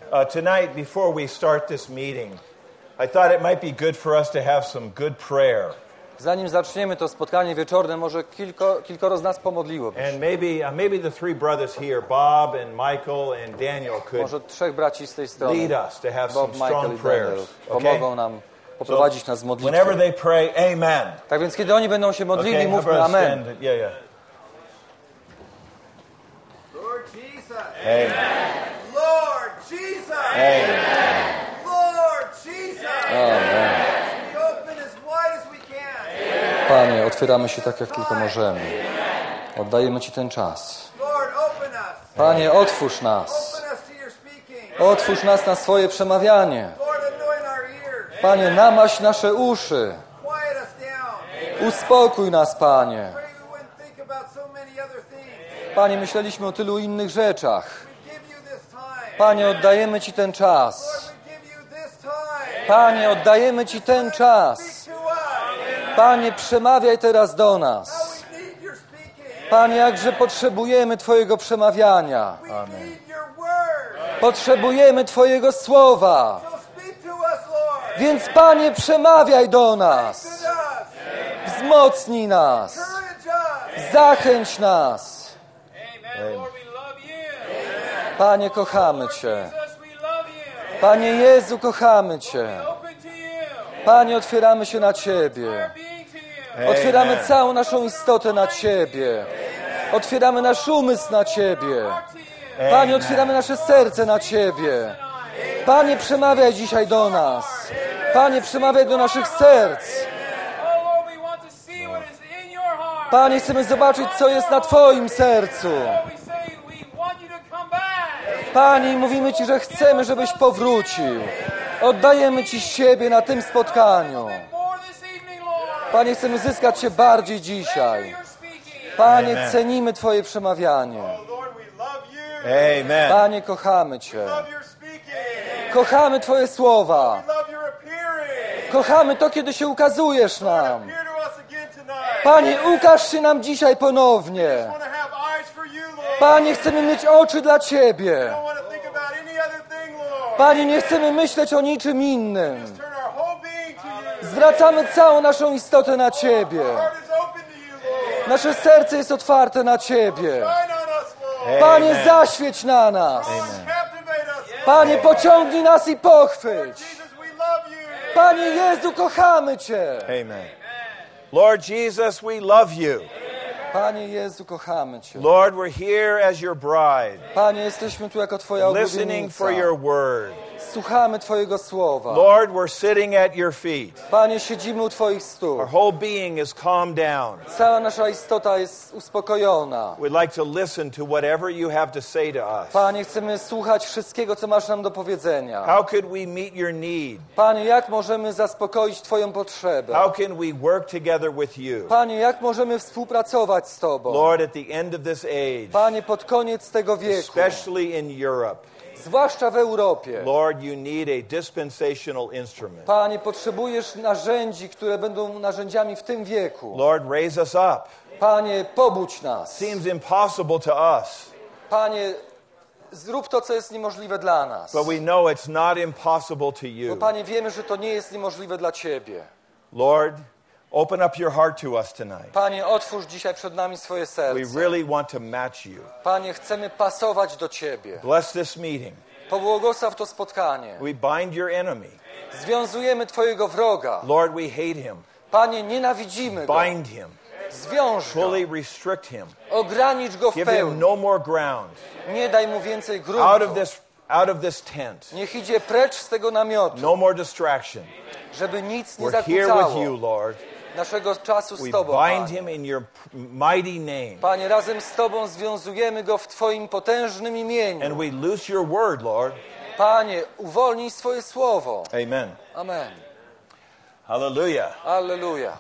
Tonight, before we start this meeting, I thought it might be good for us to have some good prayer. Zanim zaczniemy to spotkanie wieczorne, może kilkoro z nas pomodliłoby się. And maybe the three brothers here, Bob and Michael and Daniel, could Może trzech braci z tej strony, lead us to have Bob, some Michael strong i Daniel, prayers. pomogą nam poprowadzić nas w Whenever modlitwie. they pray, amen. Tak więc, kiedy oni będą się modlili, Okay, how mówmy about amen. stand? Yeah. Lord Jesus. Amen. Lord Jesus. Amen. Lord Jesus. Amen. We open as wide as we can. Panie, otwieramy się tak, jak tylko możemy. Oddajemy Ci ten czas. Lord, open us. Panie, otwórz nas. Open us to your speaking. Otwórz nas na swoje przemawianie. Lord, anoint our ears. Panie, namaś nasze uszy. Quiet us down. Uspokój nas, Panie. Pray we wouldn't think about so many other things. Panie, myśleliśmy o tylu innych rzeczach. We give you this time. Panie, oddajemy Ci ten czas. Lord, we give you this time. Panie, oddajemy Ci ten czas. Speak to us. Panie, przemawiaj teraz do nas. How we need your speaking. Panie, jakże potrzebujemy Twojego przemawiania. We need your word. Potrzebujemy Twojego słowa. So speak to us, Lord. Więc, Panie, przemawiaj do nas. To us. Wzmocnij nas. Encourage us. Zachęć nas. Amen. Lord, we love you. Panie, kochamy Cię. Jesus, we love you. Panie Jezu, kochamy Cię. Open to you. Panie, otwieramy się na Ciebie. Our being to you. Otwieramy Amen. całą naszą istotę na Ciebie. Otwieramy nasz umysł na Ciebie. Panie, otwieramy nasze serce na Ciebie. Panie, przemawiaj dzisiaj do nas. Panie, przemawiaj do naszych serc. Oh Lord, we want to see what is in your heart. Panie, chcemy zobaczyć, co jest na Twoim sercu. Lord, we say we want you to come back. Panie, mówimy Ci, że chcemy, żebyś powrócił. Oddajemy Ci siebie na tym spotkaniu. More this evening, Lord. Panie, chcemy zyskać Cię bardziej dzisiaj. You're speaking. Panie, Amen. cenimy Twoje przemawianie. Lord, we love you. Amen. Panie, kochamy Cię. Love your speaking. Kochamy Twoje słowa. Love your appearing. Kochamy to, kiedy się ukazujesz nam. Appear to us again tonight. Panie, ukaż się nam dzisiaj ponownie. Want to have eyes for you, Lord. Panie, chcemy mieć oczy dla Ciebie. Don't want to think about any other thing, Lord. Panie, nie chcemy myśleć o niczym innym. Turn our whole being to you. Zwracamy całą naszą istotę na Ciebie. Heart is open to you, Lord. Nasze serce jest otwarte na Ciebie. Shine on us, Lord. Panie, Amen. zaświeć na nas. Captivate us. Panie, pociągnij nas i pochwyć. Jesus, we love you. Panie Jezu, kochamy Cię. Amen. Lord Jesus, we love you. Panie Jezu, kochamy Cię. Lord, we're here as your bride, Panie, jesteśmy tu jako Twoja listening for oblubienica. your word. Słuchamy Twojego słowa. Lord, we're sitting at your feet. Panie, siedzimy u Twoich stóp. Our whole being is calmed down. Cała nasza istota jest uspokojona. We'd like to listen to whatever you have to say to us. Panie, chcemy słuchać wszystkiego, co masz nam do powiedzenia. How could we meet your need? Panie, jak możemy zaspokoić Twoją potrzebę? How can we work together with you? Panie, jak możemy współpracować z Tobą? Lord, at the end of this age, Panie, pod koniec tego wieku, especially in Europe, zwłaszcza w Europie, Lord, you need a dispensational instrument. Panie, potrzebujesz narzędzi, które będą narzędziami w tym wieku. Lord, raise us up. Panie, pobudź nas. Seems impossible to us, Panie, zrób to, co jest niemożliwe dla nas. but we know it's not impossible to Bo, you. Panie, wiemy, że to nie jest niemożliwe dla Ciebie. Lord, open up your heart to us tonight. Panie, otwórz dzisiaj przed nami swoje We serce. really want to match you. Panie, chcemy pasować do Ciebie. Bless this meeting. Pobłogosław to spotkanie. We bind your enemy. Związujemy Twojego wroga. Lord, we hate him. Panie, nienawidzimy go. Bind him. Zwiąż go. Fully restrict him. Ogranicz go w Give him pełni. no more ground. Nie daj mu więcej Out of gruntu. this tent. Niech idzie precz z tego namiotu, No more distraction. żeby nic nie We're here with zakłócało you, Lord. naszego czasu z We Tobą, bind Panie. him in your mighty name. Panie, razem z Tobą związujemy go w Twoim potężnym And imieniu. we loose your word, Lord. Panie, uwolnij swoje słowo. Amen. Amen. Hallelujah. Alleluja.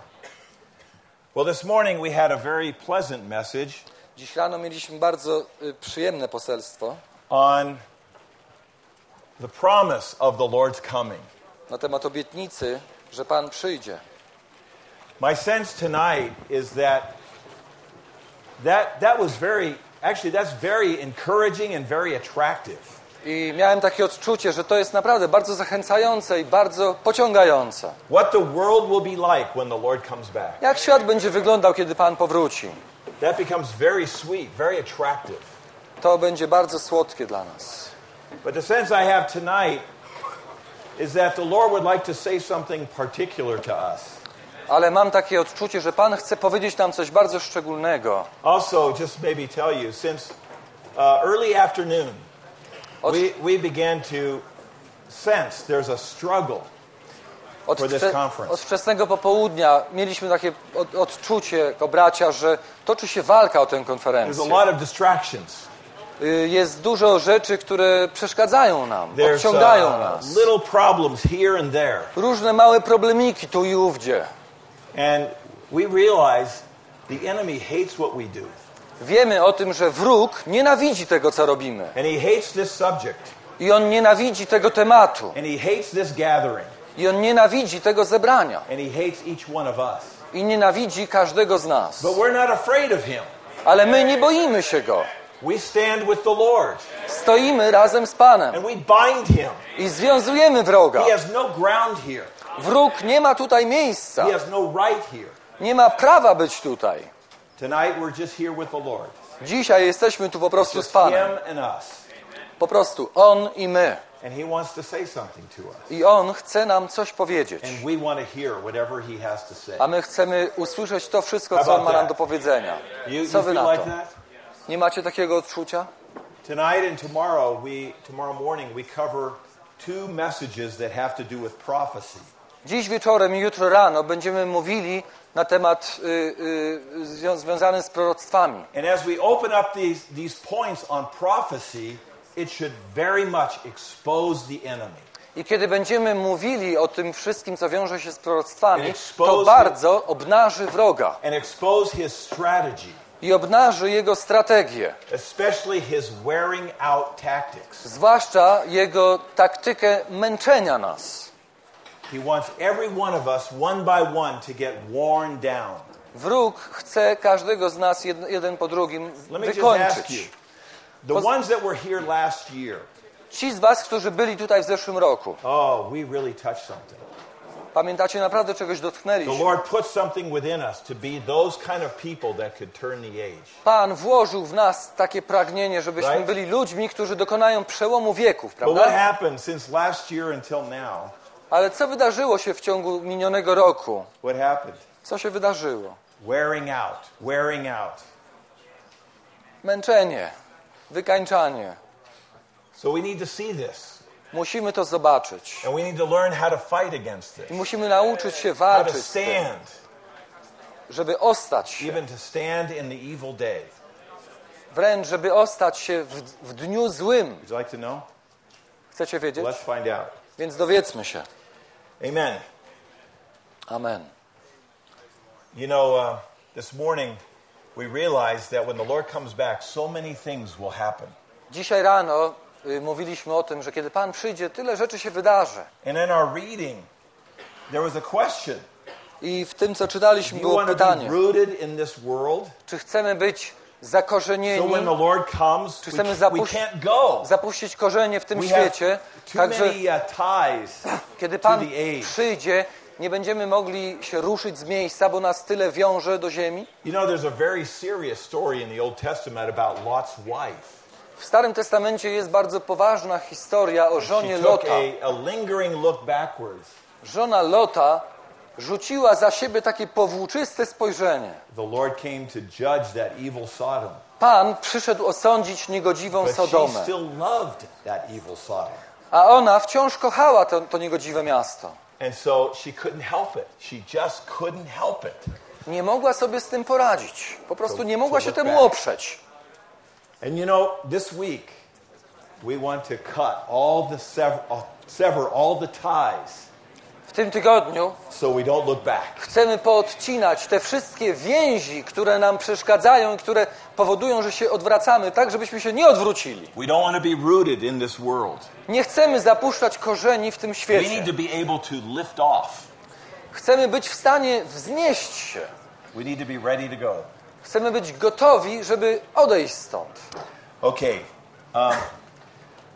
Well, this morning we had a very pleasant message Dziś rano mieliśmy bardzo przyjemne poselstwo on the promise of the Lord's coming. na temat obietnicy, że Pan przyjdzie. My sense tonight is that was very, actually that's very encouraging and very attractive. I miałem takie odczucie, że to jest naprawdę bardzo zachęcające i bardzo pociągające. What the world will be like when the Lord comes back. Jak świat będzie wyglądał, kiedy Pan powróci? That becomes very sweet, very attractive. To będzie bardzo słodkie dla nas. But the sense I have tonight is that the Lord would like to say something particular to us. Ale mam takie odczucie, że Pan chce powiedzieć nam coś bardzo szczególnego. Also, just maybe tell you, since early afternoon, we began to sense there's a struggle for this conference. Od wczesnego popołudnia mieliśmy takie odczucie jako bracia, że toczy się walka o tę There's konferencję. a lot of distractions. Jest dużo rzeczy, które przeszkadzają nam, odciągają nas. Little problems here and there. Różne małe problemiki tu i ówdzie. And we realize the enemy hates what we do. Wiemy o tym, że wróg nienawidzi tego, co robimy. And he hates this subject. I on nienawidzi tego tematu. And he hates this gathering. I on nienawidzi tego zebrania. And he hates each one of us. I nienawidzi każdego z nas. But we're not afraid of him. Ale my nie boimy się go. We stand with the Lord. Stoimy razem z Panem. And we bind him. I związujemy wroga. He has no ground here. Wróg nie ma tutaj miejsca. He has no right here. Nie ma prawa być tutaj. Tonight we're just here with the Lord. Dzisiaj jesteśmy tu po prostu z Just Panem. him and us. Po prostu On i my. And he wants to say something to us. I On chce nam coś powiedzieć. And we want to hear whatever he has to say. A my chcemy usłyszeć to wszystko, co On ma nam do powiedzenia. You Co wy feel na like to? that? Nie macie takiego odczucia? Tonight and tomorrow morning we cover two messages that have to do with prophecy. Dziś wieczorem i jutro rano będziemy mówili na temat związany z proroctwami. And as we open up these points on prophecy, it should very much expose the enemy. I kiedy będziemy mówili o tym wszystkim, co wiąże się z proroctwami, Expose to bardzo obnaży wroga And expose his strategy, i obnaży jego strategię, especially his wearing out tactics. zwłaszcza jego taktykę męczenia nas. He wants every one of us, one by one, to get worn down. Wróg chce każdego z nas jeden po drugim Let me just ask you, wykończyć. the ones that were here last year, Ci z was, którzy byli tutaj w zeszłym roku, oh, we really touched something. pamiętacie, naprawdę czegoś The dotknęliśmy. Lord put something within us to be those kind of people that could turn the age. Pan włożył w nas takie pragnienie, żebyśmy Right? byli ludźmi, którzy dokonają przełomu wieków, But what prawda? happened since last year until now? Ale co wydarzyło się w ciągu minionego roku? What happened? Co się wydarzyło? Wearing out, wearing out. Męczenie, wykańczanie. So we need to see this. Musimy to zobaczyć. And we need to learn how to fight against I this. musimy nauczyć się How to walczyć z tym, stand, żeby ostać się. even to stand in the evil day. Wręcz, żeby ostać się w dniu złym. Would you like to know? Chcecie wiedzieć? Let's find out. Więc dowiedzmy się. Amen. Amen. You know, this morning we realized that when the Lord comes back, so many things will happen. Dzisiaj rano mówiliśmy o tym, że kiedy Pan przyjdzie, tyle rzeczy się wydarzy. And in our reading, there was a question. I w tym, co czytaliśmy, Do you było want to be pytanie. rooted in this world? Czy chcemy być So zakorzenieni, when the Lord comes, Czy we chcemy can't go. zapuścić korzenie w tym We have świecie? too Także many ties kiedy to Pan the age. przyjdzie, nie będziemy mogli się ruszyć z miejsca, bo nas tyle wiąże do ziemi. You know, there's a very serious story in the Old Testament about Lot's wife. W Starym Testamencie jest bardzo poważna historia o żonie She took Lota. a lingering look backwards. Żona Lota rzuciła za siebie takie powłóczyste spojrzenie. The Lord came to judge that evil Sodom. Pan przyszedł osądzić niegodziwą But she Sodomę, still loved that evil Sodom. a ona wciąż kochała to niegodziwe miasto. And so she couldn't help it. She just couldn't help it. Nie mogła sobie z tym poradzić. Po prostu nie mogła to się look temu back. oprzeć. And you know, this week we want to cut all the sever all the ties W tym tygodniu so we don't look back. chcemy poodcinać te wszystkie więzi, które nam przeszkadzają i które powodują, że się odwracamy, tak żebyśmy się nie odwrócili. We don't want to be rooted in this world. Nie chcemy zapuszczać korzeni w tym We need świecie. to be able to lift off. Chcemy być w stanie wznieść się. We need to be ready to go. Chcemy być gotowi, żeby odejść stąd. Okay.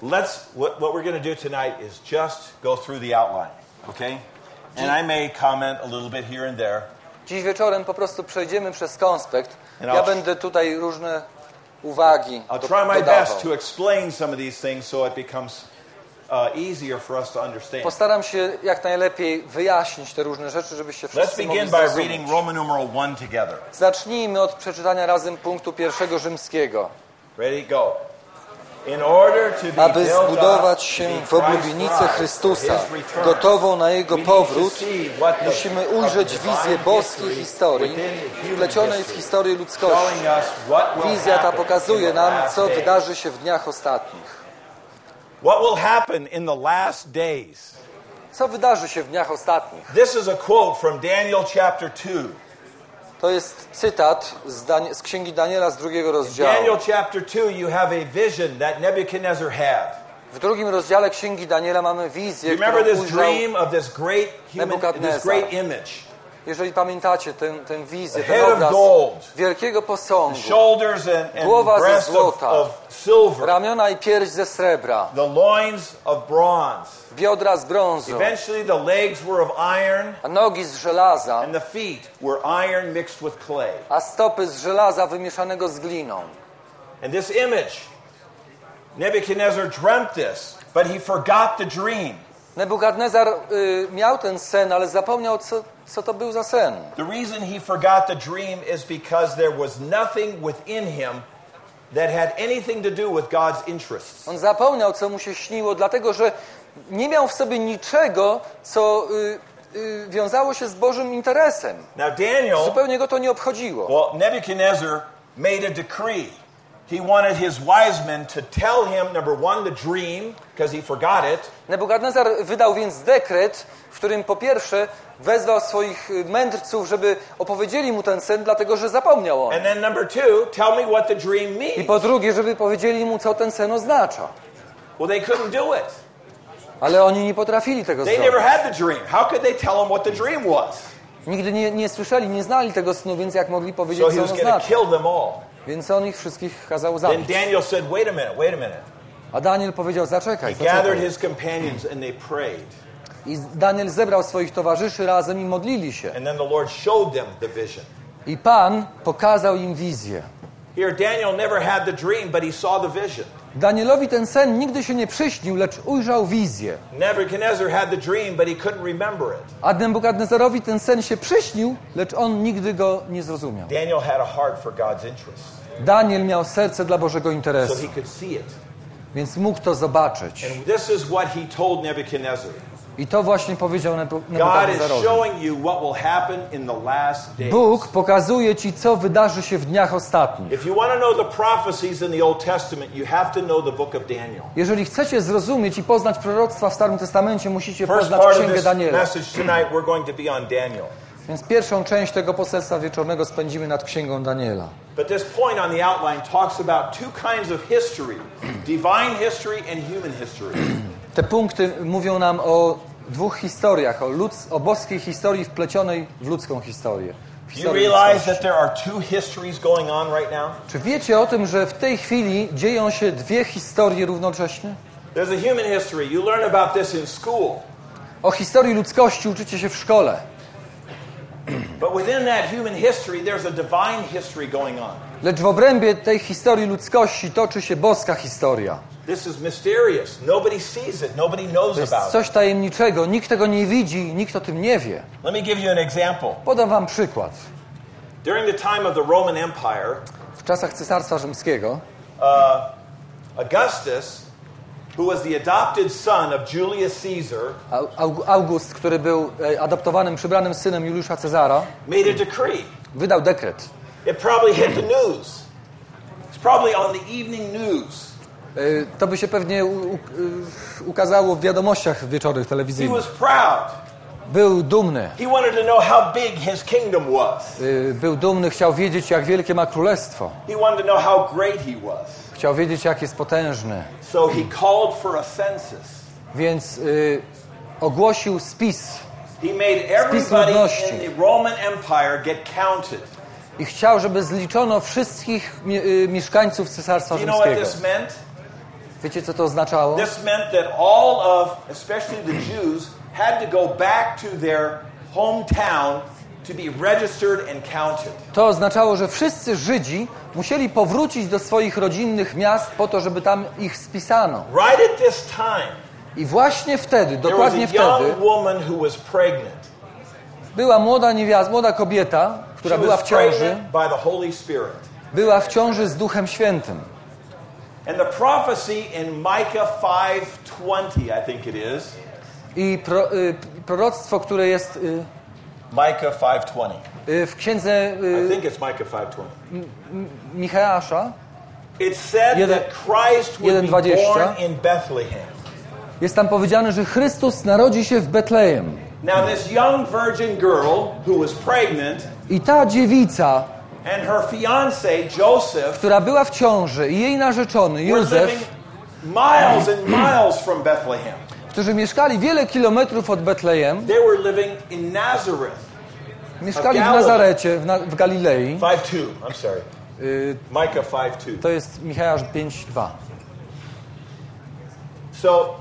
what we're going to do tonight is just go through the outline, okay? And I may comment a little bit here and there. Dziś wieczorem po prostu przejdziemy przez konspekt. Ja będę tutaj różne uwagi I'll try my best to explain some of these things so it becomes easier for us to understand. Postaram się jak najlepiej wyjaśnić te różne rzeczy, żebyście wszyscy mogli zrozumieć. Let's begin by zrozumieć. reading Roman numeral 1 together. Zacznijmy od przeczytania razem punktu 1 rzymskiego. Ready, go. Aby zbudować się w oblubienicę Chrystusa, gotową na Jego powrót, musimy ujrzeć wizję boskiej historii, wplecionej w historię ludzkości. Wizja ta pokazuje nam, co wydarzy się w dniach ostatnich. What will happen in the last days? Co wydarzy się w dniach ostatnich? This is a quote from Daniel chapter 2. To jest cytat z Księgi Daniela z 2 rozdziału. Daniel chapter 2 you have a vision that Nebuchadnezzar had. W 2 rozdziale Księgi Daniela mamy wizję, którą Remember this ujrzał dream of this great image. Jeżeli pamiętacie tę wizję, Head ten of obraz gold, wielkiego posągu, shoulders and głowa ze breast złota, of silver, ramiona i pierś ze srebra, the loins of bronze. biodra z brązu, Eventually the legs were of iron, a nogi z żelaza, and the feet were iron mixed with clay. a stopy z żelaza wymieszanego z gliną. And this image, Nebuchadnezzar dreamt this, but he forgot the dream. Nebukadnezar miał ten sen, ale zapomniał, co to był za sen. The reason he forgot the dream is because there was nothing within him that had anything to do with God's interests. On zapomniał, co mu się śniło, dlatego że nie miał w sobie niczego, co wiązało się z Bożym interesem. Now Daniel, zupełnie go to nie obchodziło. Well, Nebuchadnezzar made a decree. He wanted his wise men to tell him, number one, the dream, because he forgot it. Nebukadnezar wydał więc dekret, w którym po pierwsze wezwał swoich mędrców, żeby opowiedzieli mu ten sen, dlatego że zapomniał on. And then number two, tell me what the dream means. I po drugie, żeby powiedzieli mu, co ten sen oznacza. Well, they couldn't do it. Ale oni nie potrafili tego They zrobić. never had the dream. How could they tell him what the dream was? Nigdy nie słyszeli, nie znali tego snu, więc jak mogli So powiedzieć, he co on was going to oznacza. kill them all. Więc on ich wszystkich kazał Then zabić. Daniel said, wait a minute. A Daniel powiedział, zaczekaj. He gathered his companions and they prayed. I Daniel zebrał swoich towarzyszy razem i modlili się. And then the Lord showed them the vision. I Pan pokazał im wizję. Here, Daniel never had the dream, but he saw the vision. Danielowi ten sen nigdy się nie przyśnił, lecz ujrzał wizję. Nebuchadnezzar had the dream, but he couldn't remember it. A Nebukadnezarowi ten sen się przyśnił, lecz on nigdy go nie zrozumiał. Daniel had a heart for God's interests, Daniel miał serce dla Bożego so interesu, he could see it. więc mógł to zobaczyć. And this is what he told Nebuchadnezzar. I to właśnie powiedział God is Nebukadnezarowi. showing you what will happen in the last days. Bóg pokazuje ci, co wydarzy się w dniach ostatnich. If you want to know the prophecies in the Old Testament, you have to know the book of Daniel. Jeżeli chcecie zrozumieć i poznać proroctwa w Starym Testamencie, musicie First poznać part of Księgę this Daniela. message tonight, we're going to be on Daniel. Więc pierwszą część tego poselstwa wieczornego spędzimy nad Księgą Daniela. But this point on the outline talks about two kinds of history, divine history and human history. Te punkty mówią nam o dwóch historiach, o boskiej historii wplecionej w ludzką historię. You realize that there are two histories going on right now? Czy wiecie o tym, że w tej chwili dzieją się dwie historie równocześnie? There's a human history. You learn about this in school. O historii ludzkości uczycie się w szkole. But within that human history, there's a divine history going on. Lecz w obrębie tej historii ludzkości toczy się boska historia. This is mysterious. Nobody sees it. Nobody knows To jest about it. coś tajemniczego. Nikt tego nie widzi, nikt o tym nie wie. Let me give you an example. Podam wam przykład. During the time of the Roman Empire, W czasach Cesarstwa Rzymskiego Augustus, who was the adopted son of Julius Caesar, August, który był adoptowanym, przybranym synem Juliusza Cezara, made a decree. wydał dekret. It probably hit the news. It's probably on the evening news. To by się pewnie ukazało w wiadomościach wieczornych He telewizyjnych. was proud. Był dumny. He wanted to know how big his kingdom was. Był dumny, chciał wiedzieć, jak wielkie ma królestwo. He wanted to know how great he was. Chciał wiedzieć, jak jest potężny. So he called for a census. Więc ogłosił spis. He made everybody in the Roman Empire get counted. I chciał, żeby zliczono wszystkich mieszkańców Cesarstwa Do you know what Rzymskiego. this meant? Wiecie, co to oznaczało? This meant that all of, especially the Jews, had to go back to their hometown to be registered and counted. To oznaczało, że wszyscy Żydzi musieli powrócić do swoich rodzinnych miast po to, żeby tam ich spisano. Right at this time, I właśnie wtedy, there was dokładnie a wtedy, young woman who was pregnant. była młoda kobieta, która She była was w ciąży, pregnant by the Holy Spirit. była w ciąży z Duchem Świętym. And the prophecy in Micah 5:20, I think it is. I proroctwo, które jest Micah 5:20. w księdze I think it's Micah 5:20. Micheasza, It said that Christ would be 1:20. born in Bethlehem. jest tam powiedziane, że Chrystus narodzi się w Betlejem. Now this young virgin girl who was pregnant I ta dziewica, and her fiancé Joseph która była w ciąży, i jej narzeczony were Józef, living miles and miles from Bethlehem. którzy mieszkali wiele kilometrów od Betlejem, They were living in Nazareth. mieszkali w Nazarecie, w Galilei. 5:2. I'm sorry. Micah 5:2. To jest Micheasz 5:2. So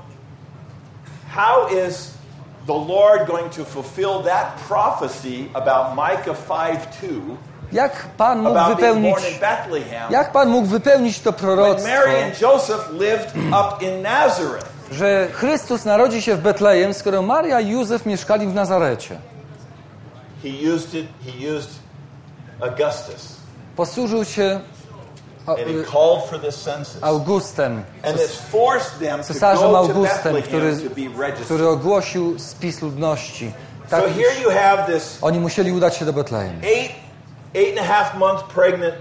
how is the Lord going to fulfill that prophecy about Micah 5:2 Jak Pan mógł about being born in wypełnić, Bethlehem jak Pan mógł wypełnić to when proroctwo, Mary and Joseph lived up in Nazareth? że Chrystus narodzi się w Betlejem, skoro Maria i Józef mieszkali w Nazarecie? He used Augustus. Posłużył się And he called for this census. Augustem, And this forced them to cesarzem go to Augustem, Bethlehem to be registered. który ogłosił spis ludności. Tak, So here you have this oni musieli udać się do Betlejem. 8.5 month pregnant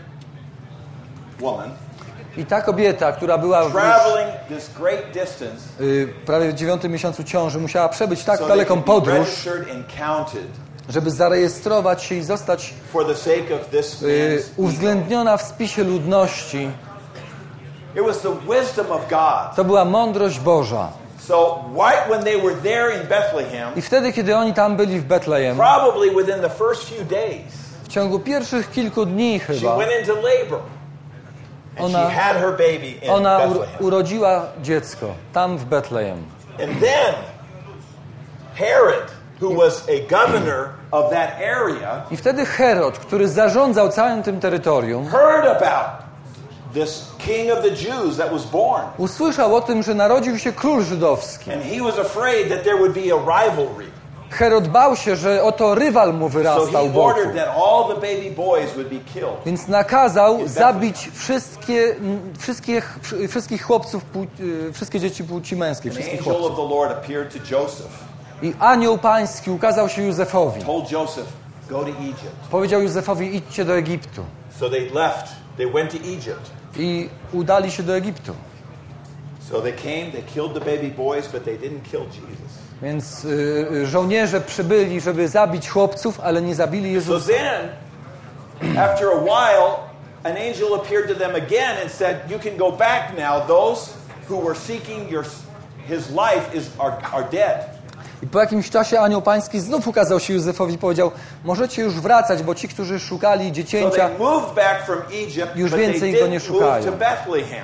woman I ta kobieta, która była już traveling this great distance prawie w 9. miesiącu ciąży, musiała przebyć tak so they daleką could be podróż, registered and counted żeby zarejestrować się i zostać for the sake of this man's uwzględniona w spisie ludności. It was the wisdom of God. To była mądrość Boża. So right when they were there in Bethlehem, I wtedy, kiedy oni tam byli w Betlejem, probably within the first few days, w ciągu pierwszych kilku dni she chyba, went into labor. And she had her baby in ona Bethlehem. urodziła dziecko tam w Betlejem. And then Herod, who was a governor of that area, I wtedy Herod, który zarządzał całym tym terytorium, heard about this king of the Jews that was born. usłyszał o tym, że narodził się król żydowski. And he was afraid that there would be a rivalry. Herod bał się, że oto rywal mu So wyrastał he wokół. ordered that all the baby boys would be killed. Więc nakazał zabić wszystkich chłopców, wszystkie dzieci płci męskiej, An wszystkich angel of chłopców. the Lord appeared to Joseph. I anioł pański ukazał się Józefowi. Told Joseph, go to Egypt. Powiedział Józefowi, idźcie do Egiptu. So they left. They went to Egypt. I udali się do Egiptu. So they came, they killed the baby boys, but they didn't kill Jesus. Więc żołnierze przybyli, żeby zabić chłopców, ale nie zabili So Jezusa. then, after a while, an angel appeared to them again and said, you can go back now. Those who were seeking his life are dead. I po jakimś czasie anioł pański znów ukazał się Józefowi i powiedział, możecie już wracać, bo ci, którzy szukali So dziecięcia, they moved back from Egypt, już but they więcej go nie didn't move szukają. to Bethlehem.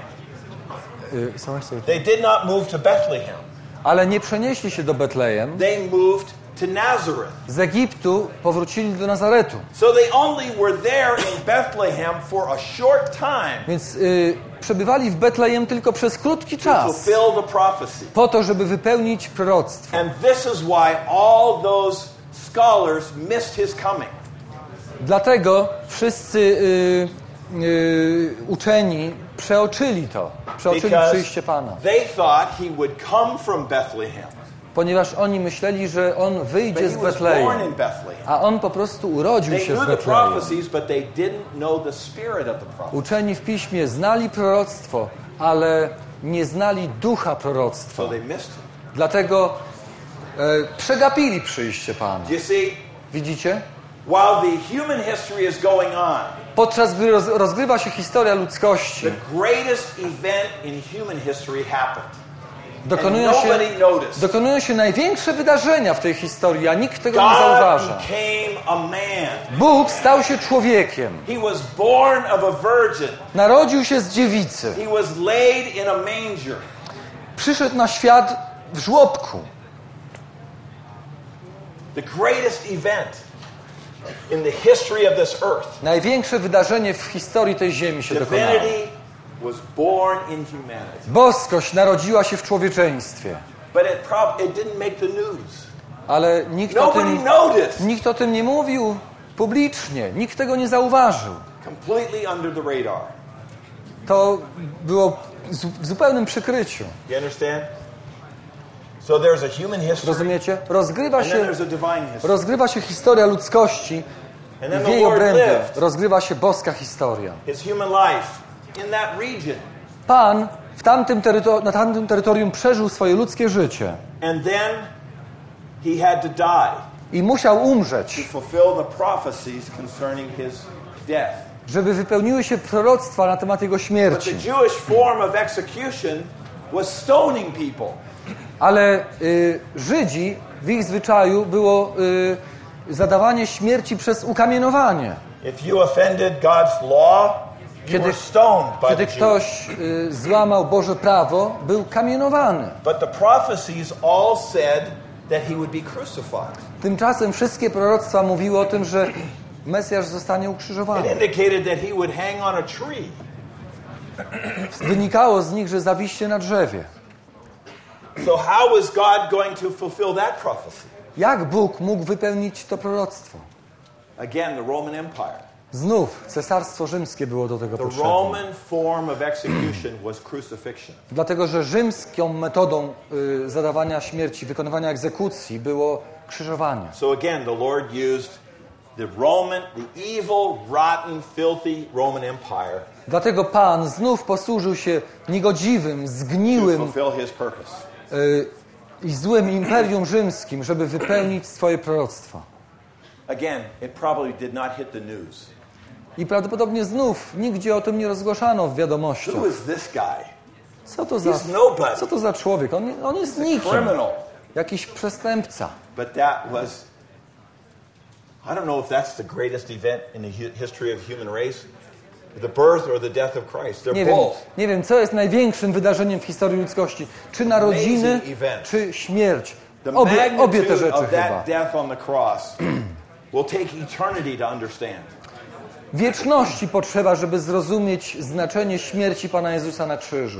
sorry. They did not move to Bethlehem. Ale nie przenieśli się do Betlejem. They moved to Nazareth. Z Egiptu powrócili do Nazaretu. So they only were there in Bethlehem for a short time Więc przebywali w Betlejem tylko przez krótki to czas, fulfill the prophecy. po to, żeby wypełnić proroctwo. And this is why all those scholars missed his coming. Dlatego wszyscy uczeni przeoczyli przyjście Pana. they thought he would come from Bethlehem. Ponieważ oni myśleli, że On But wyjdzie he z was born Betlejem. in Bethlehem. A On po prostu urodził They się w knew the Betlejem. prophecies, but they didn't know the spirit of the prophecy. Uczeni w Piśmie znali proroctwo, ale nie znali ducha proroctwa. So they missed it. Dlatego przegapili przyjście Pana. You see, Widzicie? while the human history is going on, Podczas gdy rozgrywa się historia ludzkości, the greatest event in human history happened. Dokonują się największe wydarzenia w tej historii, a nikt tego nie zauważa. Bóg stał się człowiekiem. Narodził się z dziewicy. Przyszedł na świat w żłobku. Największe wydarzenie w historii tej ziemi się dokonało. Boskość narodziła się w człowieczeństwie. Ale nikt o tym nie mówił publicznie. Nikt tego nie zauważył. To było w zupełnym przykryciu. Rozumiecie? Rozgrywa się historia ludzkości i w jej obrębie rozgrywa się boska historia. Pan na tamtym terytorium przeżył swoje ludzkie życie. I musiał umrzeć, żeby wypełniły się proroctwa na temat jego śmierci. Ale Żydzi w ich zwyczaju było zadawanie śmierci przez ukamienowanie. Kiedy ktoś złamał Boże prawo, był kamienowany. Tymczasem wszystkie proroctwa mówiły o tym, że Mesjasz zostanie ukrzyżowany. Wynikało z nich, że zawiśnie na drzewie. Jak Bóg mógł wypełnić to proroctwo? Znów cesarstwo rzymskie było do tego potrzebne. Dlatego, że rzymską metodą zadawania śmierci, wykonywania egzekucji było krzyżowanie. Dlatego Pan znów posłużył się niegodziwym, zgniłym i złym imperium rzymskim, żeby wypełnić swoje proroctwo. I prawdopodobnie znów nigdzie o tym nie rozgłaszano w wiadomościach. Co to za człowiek? On jest nikim. Jakiś przestępca. I don't know if that's the greatest event in the history of human race, the birth or the death of Christ. Nie wiem, co jest największym wydarzeniem w historii ludzkości. Czy narodziny, czy śmierć. Obie te rzeczy chyba. Wieczności potrzeba, żeby zrozumieć znaczenie śmierci Pana Jezusa na krzyżu.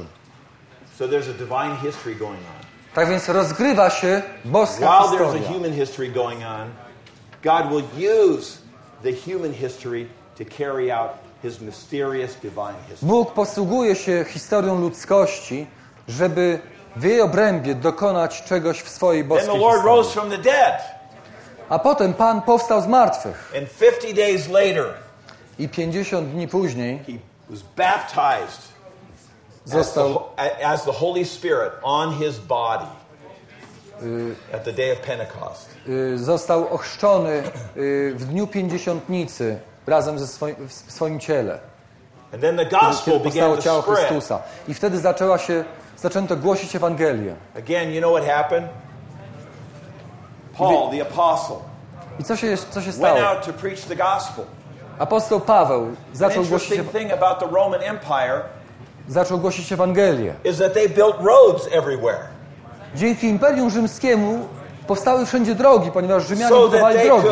Tak więc rozgrywa się boska historia. God will use the human history to carry out his mysterious divine history. Bóg posługuje się historią ludzkości, żeby w jej obrębie dokonać czegoś w swojej boskiej historii. Then the Lord rose from the dead. A potem Pan powstał z martwych. And 50 days later, i 50 dni później he was baptized as the Holy Spirit on his body. At the day of Pentecost. Został ochrzczony w dniu Pięćdziesiątnicy razem w swoim ciele. And then the gospel began to ciało spread. Chrystusa. I wtedy zaczęto głosić Ewangelię. Again, you know what happened? Paul, the apostle, I co się stało? went out to preach the gospel. Apostoł Paweł zaczął głosić Ewangelię. Is that they built roads everywhere. Dzięki Imperium Rzymskiemu powstały wszędzie drogi, ponieważ Rzymianie budowali drogi.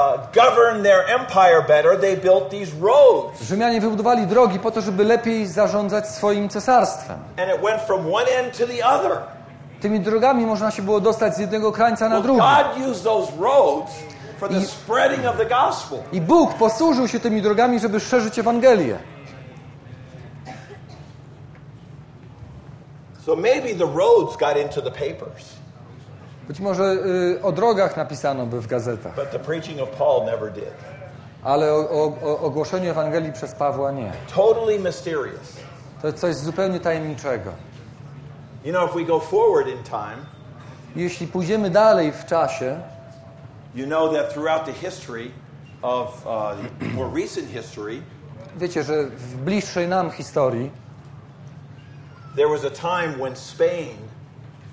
Rzymianie wybudowali drogi po to, żeby lepiej zarządzać swoim cesarstwem. Tymi drogami można się było dostać z jednego krańca na drugi. I Bóg posłużył się tymi drogami, żeby szerzyć Ewangelię. So maybe the roads got into the papers. Być może o drogach napisano by w gazetach. But the preaching of Paul never did. Ale o ogłoszeniu Ewangelii przez Pawła nie. Totally mysterious. To jest coś zupełnie tajemniczego. You know, if we go forward in time, jeśli pójdziemy dalej w czasie, you know that throughout the history of more recent history, wiecie, że w bliższej nam historii there was a time when Spain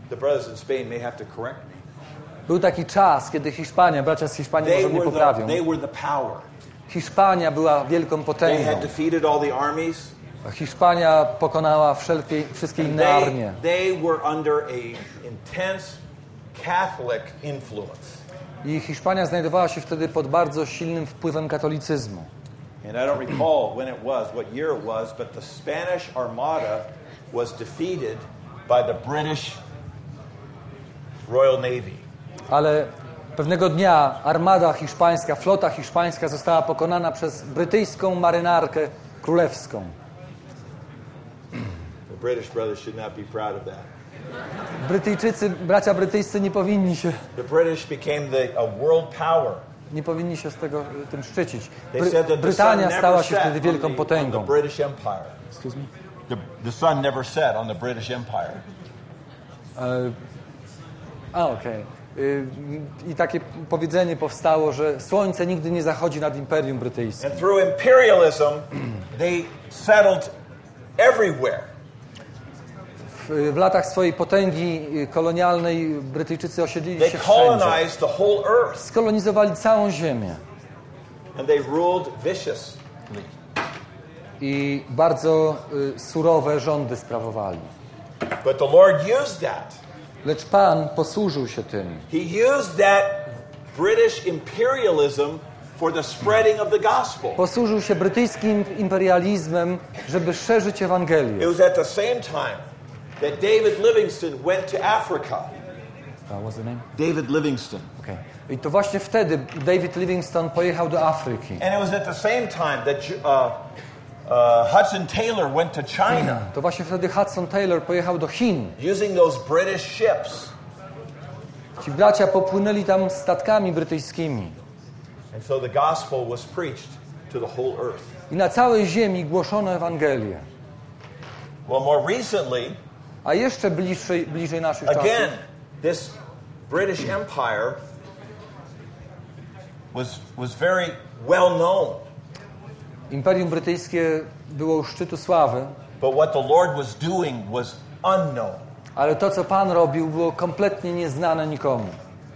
the brothers in Spain may have to correct me. Był taki czas, kiedy Hiszpania, bracia z Hiszpanii może mnie poprawią. They were the power. Hiszpania była wielką They potęgą. had defeated all the armies. Hiszpania pokonała wszystkie inne armie. They were under a intense Catholic influence. I Hiszpania znajdowała się wtedy pod bardzo silnym wpływem katolicyzmu. And I don't recall when it was, what year it was, but the Spanish Armada was defeated by the British Royal Navy. Ale pewnego dnia armada hiszpańska, flota hiszpańska została pokonana przez brytyjską marynarkę królewską. The British brothers should not be proud of that. Bracia brytyjscy nie powinni się a world power. Nie powinni się z tego tym szczycić. Brytania stała się wtedy wielką potęgą. Excuse me? The sun never set on the British Empire. Okej. I takie powiedzenie powstało, że słońce nigdy nie zachodzi nad Imperium Brytyjskim. And through imperialism, they settled everywhere. W latach swojej potęgi kolonialnej Brytyjczycy osiedlili się wszędzie. Skolonizowali całą ziemię. And they ruled viciously. I bardzo surowe rządy sprawowali. But the Lord used that. Lecz Pan posłużył się tym. He used that British imperialism for the spreading of the gospel. Posłużył się brytyjskim imperializmem, żeby szerzyć Ewangelię. It was at the same time that David Livingstone went to Africa. What's the name? David Livingstone. Okay. I to właśnie wtedy David Livingstone pojechał do Afryki. And it was at the same time that Hudson Taylor went to China. To właśnie wtedy Hudson Taylor pojechał do Chin. Using those British ships. Ci bracia popłynęli tam statkami brytyjskimi. And so the gospel was preached to the whole earth. I na całej ziemi głoszono Ewangelię. Well, more recently, a jeszcze bliżej naszych czasów. Again, this British Empire was very well known. Imperium Brytyjskie było u szczytu sławy. But what the Lord was doing was unknown. Ale to, co Pan robił, było kompletnie nieznane nikomu.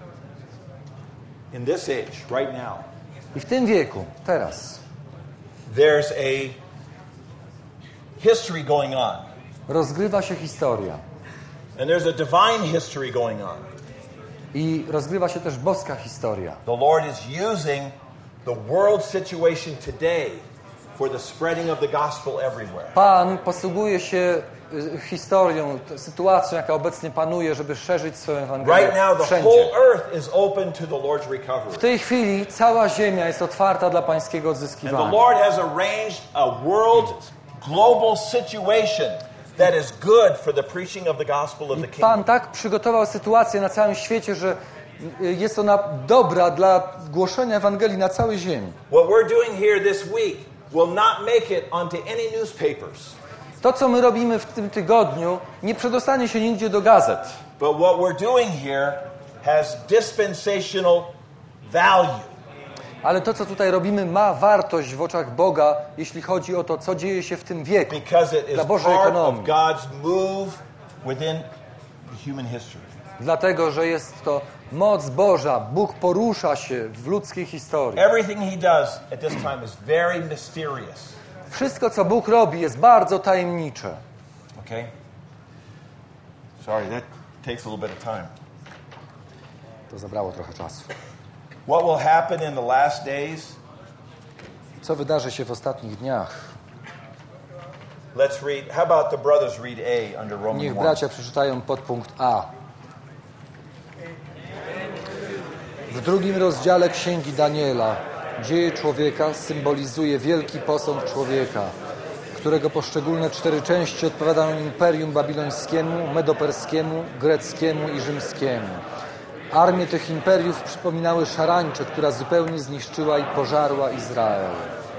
In this age, right now, i w tym wieku, teraz, there's a history going on. Rozgrywa się historia. And there's a divine history going on. I rozgrywa się też boska historia. The Lord is using the world situation today for the spreading of the gospel everywhere. Pan posługuje się historią, sytuacją, jaka obecnie panuje, żeby szerzyć swoją Ewangelię Right now, the wszędzie. whole earth is open to the Lord's recovery. W tej chwili cała ziemia jest otwarta dla pańskiego odzyskiwania. And the Lord has arranged a world global situation that is good for the preaching of the gospel of the kingdom. Pan tak przygotował sytuację na całym świecie, że jest ona dobra dla głoszenia Ewangelii na całej ziemi. What we're doing here this week will not make it onto any newspapers. To, co my robimy w tym tygodniu, nie przedostanie się nigdzie do gazet. But what we're doing here has dispensational value. Ale to, co tutaj robimy, ma wartość w oczach Boga, jeśli chodzi o to, co dzieje się w tym wieku, dla Bożej ekonomii. Dlatego, że jest to moc Boża. Bóg porusza się w ludzkiej historii. Wszystko, co Bóg robi, jest bardzo tajemnicze. Okay? Sorry, that takes a little bit of time. To zabrało trochę czasu. What will happen in the last days? Co wydarzy się w ostatnich dniach? Let's read. How about the brothers read A under Romans 1? Niech bracia przeczytają podpunkt A. W drugim rozdziale Księgi Daniela dzieje człowieka symbolizuje wielki posąg człowieka, którego poszczególne 4 części odpowiadają imperium babilońskiemu, medoperskiemu, greckiemu i rzymskiemu. Armie tych imperiów przypominały szarańczę, która zupełnie zniszczyła i pożarła Izrael.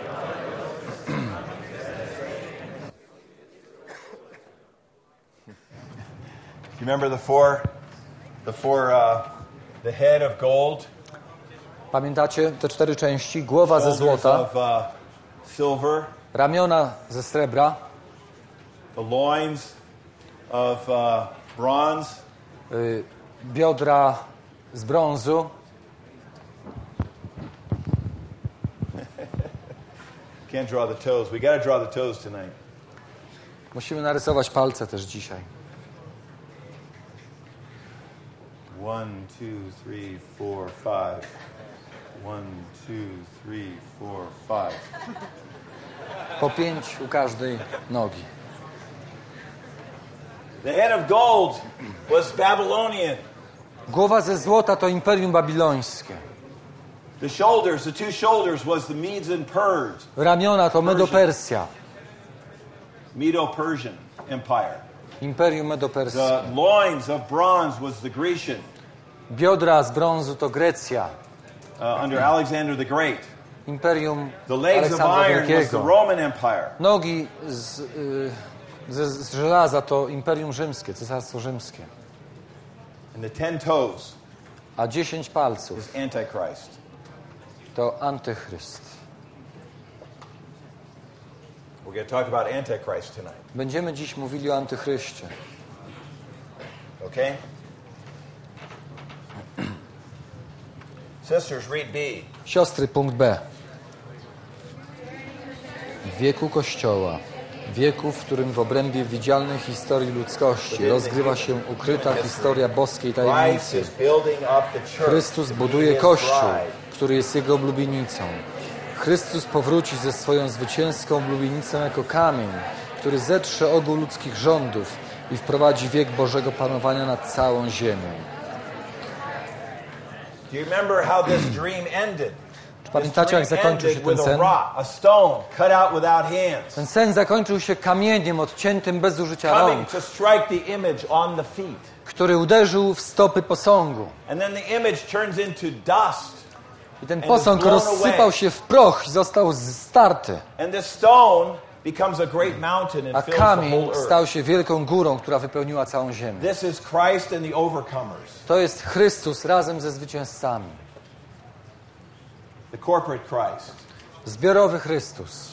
You remember the head of gold? Pamiętacie te 4 części? Głowa ze złota, of, silver, ramiona ze srebra, the loins of bronze, biodra z brązu. Can't draw the toes. We got to draw the toes tonight. Musimy narysować palce też dzisiaj. 1, 2, 3, 4, 5. 1, 2, 3, 4, 5. Po 5 u każdej nogi. The head of gold was Babylonian. Głowa ze złota to Imperium Babilońskie. The shoulders, the two shoulders was the Medes and Persians. Ramiona to Medo-Persja. Medo-Persian Empire. Imperium Medo-Perskie. The loins of bronze was the Grecian. Biodra z brązu to Grecja. Under Alexander the Great. Imperium The legs of Aleksandra iron was the Wielkiego. Roman Empire. Nogi z żelaza to Imperium Rzymskie, Cesarstwo Rzymskie. And the 10 toes A 10 palców is Antichrist. to Antychryst. We're going to talk about Antichrist tonight. Będziemy dziś mówili o Antychryście. Okay? Sisters, read B. Siostry, punkt B. W wieku Kościoła, wieku, w którym w obrębie widzialnej historii ludzkości rozgrywa się ukryta historia boskiej Christ tajemnicy. is building up the church. Chrystus buduje Kościół, który jest Jego oblubienicą. Chrystus powróci ze swoją zwycięską oblubienicą jako kamień, który zetrze ogół ludzkich rządów i wprowadzi wiek Bożego panowania nad całą ziemią. Do you remember how this dream ended? Pamiętacie, jak zakończył się ten sen? A stone cut out without hands. Ten sen zakończył się kamieniem odciętym bez użycia Coming rąk, to strike the image on the feet. który uderzył w stopy posągu. And then the image turns into dust. I ten posąg rozsypał się w proch i został starty. And this stone becomes a great mountain A and fills the whole kamień earth. stał się wielką górą, która wypełniła całą ziemię. This is Christ and the overcomers. To jest Chrystus razem ze zwycięzcami. The corporate Christ. Zbiorowy Chrystus.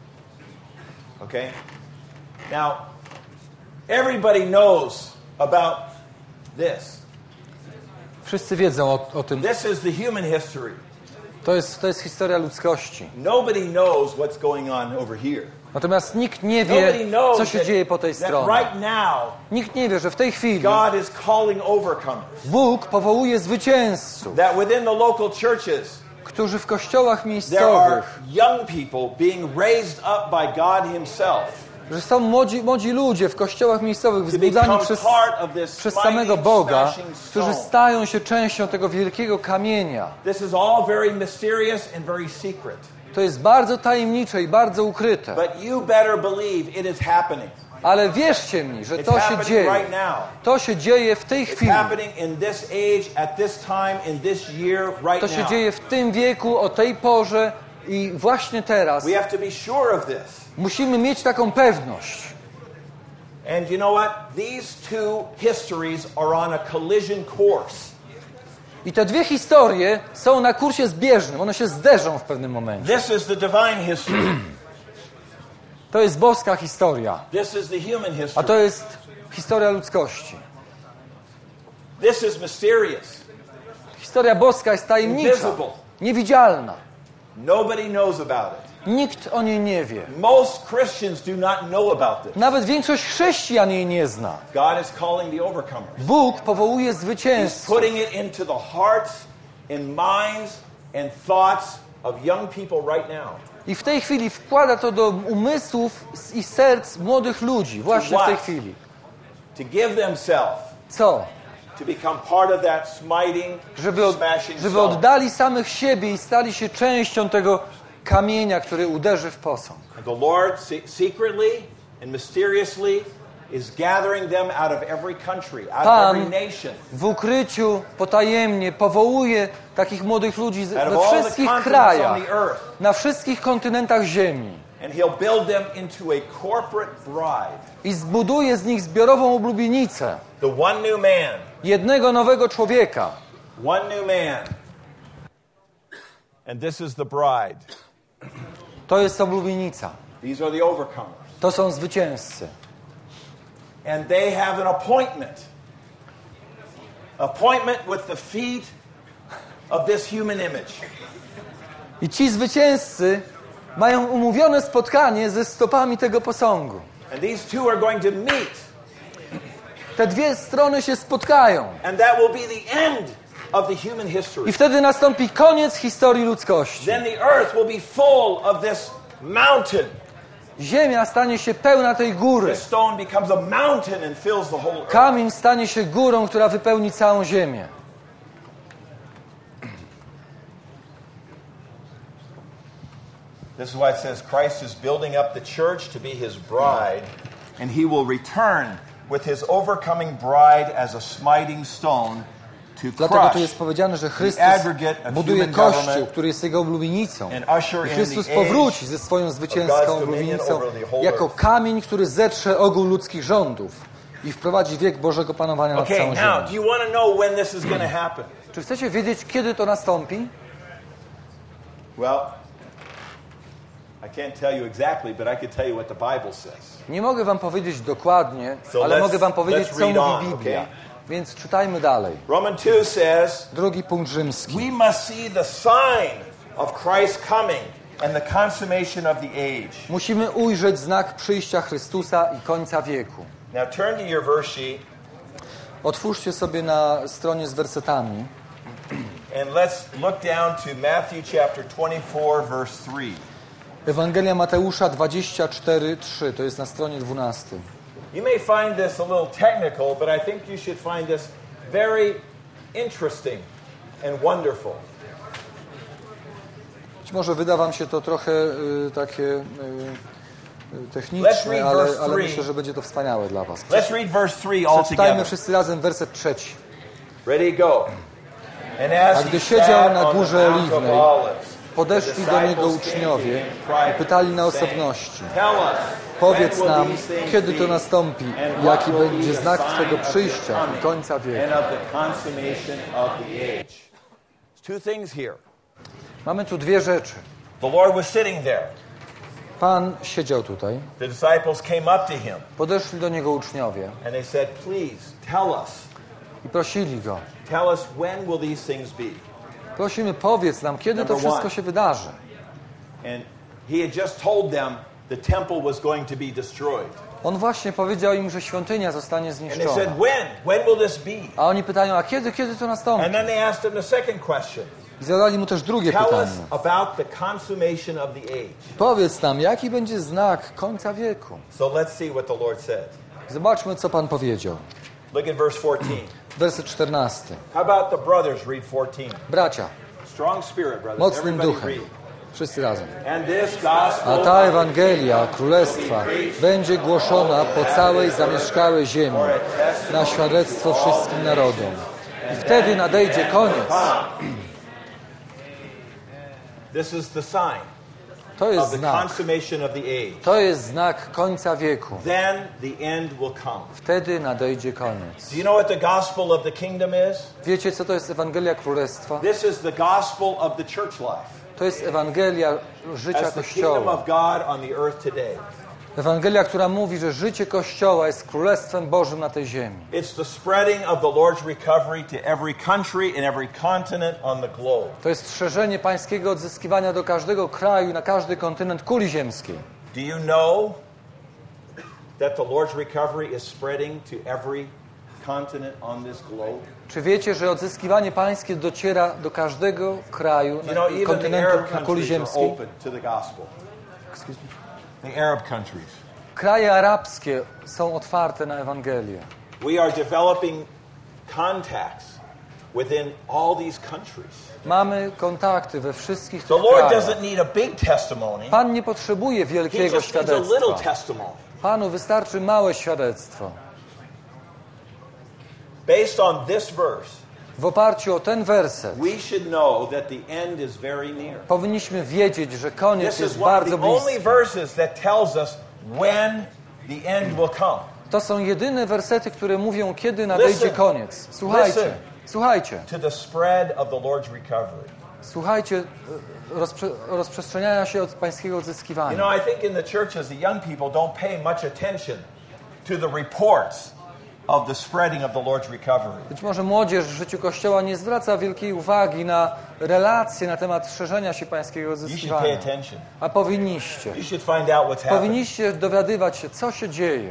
Okay? Now, everybody knows about this. Wszyscy wiedzą o tym. This is the human history. To jest historia ludzkości. Nobody knows what's going on over here. Natomiast nikt nie Nobody wie, knows co się dzieje po tej that stronie. right now Nikt nie wie, że w tej chwili God is calling overcomers. Bóg powołuje zwycięzców, That within the local churches którzy w kościołach there are miejscowych, young people being raised up by God himself że są młodzi ludzie w kościołach miejscowych to wzbudzani become przez part of this samego mighty, Boga, smashing którzy stone. stają się częścią tego wielkiego kamienia. This is all very mysterious and very secret. To jest bardzo tajemnicze i bardzo ukryte. But you better believe it is happening. Ale wierzcie mi, że It's to się happening dzieje. right now. To się dzieje w tej It's chwili. happening in this age, at this time, in this year, right To się now. dzieje w tym wieku, o tej porze i właśnie teraz. We have to be sure of this. Musimy mieć taką pewność. And you know what? These two histories are on a collision course. I te dwie historie są na kursie zbieżnym. One się zderzą w pewnym momencie. This is the divine history. To jest boska historia, This is the human a history. to jest historia ludzkości. This is mysterious. Historia boska jest tajemnicza, Invisible. niewidzialna. Nobody knows about it. Nikt o niej nie wie. Most Christians do not know about this. Nawet większość chrześcijan jej nie zna. God is calling the overcomers. Bóg powołuje He's zwycięzców. putting it into the hearts and minds and thoughts of young people right now. I w tej chwili wkłada to do umysłów i serc młodych ludzi. Właśnie w tej chwili. To give themselves Co? to become part of that smiting, smashing Żeby stone. oddali samych siebie i stali się częścią tego kamienia, który uderzy w posąg. And the Lord secretly and mysteriously is gathering them out of every country, out of Pan every nation, w ukryciu, potajemnie powołuje takich młodych ludzi out we of all the wszystkich continents krajach, on the earth. na wszystkich kontynentach ziemi And He'll build them into a corporate bride. i zbuduje z nich zbiorową oblubienicę. The one new man. Jednego nowego człowieka. One new man. And this is the bride. To jest oblubienica. These are the overcomers. To są zwycięzcy. And they have an appointment. appointment with the feet of this human image. I ci zwycięzcy mają umówione spotkanie ze stopami tego posągu. And these two are going to meet. Te dwie strony się spotkają. And that will be the end of the human history. I wtedy nastąpi koniec historii ludzkości. Then the earth will be full of this mountain. Ziemia stanie się pełna tej góry. The stone becomes a mountain and fills the whole earth. Kamień stanie się górą, która wypełni całą ziemię. This is why it says Christ is building up the church to be his bride, and he will return with his overcoming bride as a smiting stone to Dlatego tu crush jest powiedziane, że Chrystus aggregate of buduje human Kościół, government który jest Jego oblubienicą. and usher I in Chrystus the powróci age ze swoją of zwycięską God's dominion oblubienicą over the whole jako earth. kamień, który zetrze ogół ludzkich rządów i wprowadzi wiek Bożego panowania nad Okay, całą now, ziemią. do you want to know when this is going to happen? Czy chcecie wiedzieć, kiedy to nastąpi? Well, I can't tell you exactly, but I could tell you what the Bible says. Nie mogę wam powiedzieć dokładnie, So ale let's- mogę wam powiedzieć, let's co read mówi on, Biblia. okay? Więc czytajmy dalej. Romans 2 says, Drugi punkt rzymski. we must see the sign of Christ's coming and the consummation of the age. Musimy ujrzeć znak przyjścia Chrystusa i końca wieku. Now turn to your verse sheet Otwórzcie sobie na stronie z wersetami. and let's look down to Matthew chapter 24 verse 3. Ewangelia Mateusza 24:3, to jest na stronie 12. You may find this a little technical, but I think you should find this very interesting and wonderful. Być może wyda wam się to trochę takie Let's techniczne, read ale verse 3. myślę, że będzie to wspaniałe dla was. Let's read verse 3 all Przeczytajmy together. wszyscy razem werset 3. Ready, go. And as A gdy he siedział sat na on Górze the Mount of Oliwnej, Olives, podeszli do niego uczniowie i pytali na osobności: Tell us, powiedz when will nam, these things kiedy be, to nastąpi, and jaki what will będzie be the znak sign Twego of the przyjścia i coming końca wieku. and of the consummation of the age. There's two things here. Mamy tu dwie rzeczy. The Lord was sitting there. Pan siedział tutaj, The disciples came up to him podeszli do niego uczniowie and they said, please tell us. i prosili go: Tell us when will these things be? prosimy, powiedz nam, kiedy to Number wszystko one. się wydarzy. And he had just told them the temple was going to be destroyed. On właśnie powiedział im, że świątynia zostanie And they zniszczona. said, when will this be? A oni pytają: a kiedy to nastąpi? And then they asked him the second question. I zadali mu też drugie Tell pytanie. us about the consummation of the age. Powiedz nam, jaki będzie znak końca wieku. So let's see what the Lord said. Zobaczmy, co Pan powiedział. Look at verse 14. Werset 14. How about the brothers? Read 14. Bracia, Strong spirit, brothers. mocnym Everybody duchem. read. Wszyscy razem. And this gospel A ta Ewangelia Królestwa będzie głoszona po całej zamieszkałej ziemi na świadectwo wszystkim narodom. I wtedy nadejdzie koniec. This is the sign To of jest the znak. consummation of the age. To jest znak końca wieku. Then the end will come. Wtedy nadejdzie koniec. Do you know what the gospel of the kingdom is? Wiecie, co to jest Ewangelia Królestwa? This is the gospel of the church life. To jest Ewangelia życia As the kingdom Kościoła. of God on the earth today. Ewangelia, która mówi, że życie Kościoła jest Królestwem Bożym na tej ziemi. It's the spreading of the Lord's recovery to every country and every continent on the globe. To jest szerzenie pańskiego odzyskiwania do każdego kraju, na każdy kontynent kuli ziemskiej. Do you know that the Lord's recovery is spreading to every continent on this globe? Czy wiecie, że odzyskiwanie pańskie dociera do każdego kraju, You know, even the kontynentu Arab na kuli countries are ziemskiej? open to the gospel. The Arab countries. Kraje arabskie są otwarte na Ewangelię. We are developing contacts within all these countries. Mamy kontakty we wszystkich The tych Lord krajach. doesn't need a big testimony. Pan nie potrzebuje He wielkiego just needs a little świadectwa. testimony. Panu wystarczy małe świadectwo. Based on this verse, W oparciu o ten werset we should know that the end is very near. powinniśmy wiedzieć, że koniec This jest is one of bardzo the only bliski. verses that tells us when the end will come. To są jedyne wersety, które mówią, kiedy nadejdzie Listen. koniec. Słuchajcie, Listen. słuchajcie, To the spread of the Lord's recovery. słuchajcie rozprzestrzeniania się od pańskiego You odzyskiwania. know, I think in the churches, the young people don't pay much attention to the reports of the spreading of the Lord's recovery. Być może młodzież w życiu Kościoła nie zwraca wielkiej uwagi na relacje na temat szerzenia się pańskiego You should pay zyskiwania. attention. A powinniście. You should find out what's happening. Powinniście dowiadywać się, co się dzieje.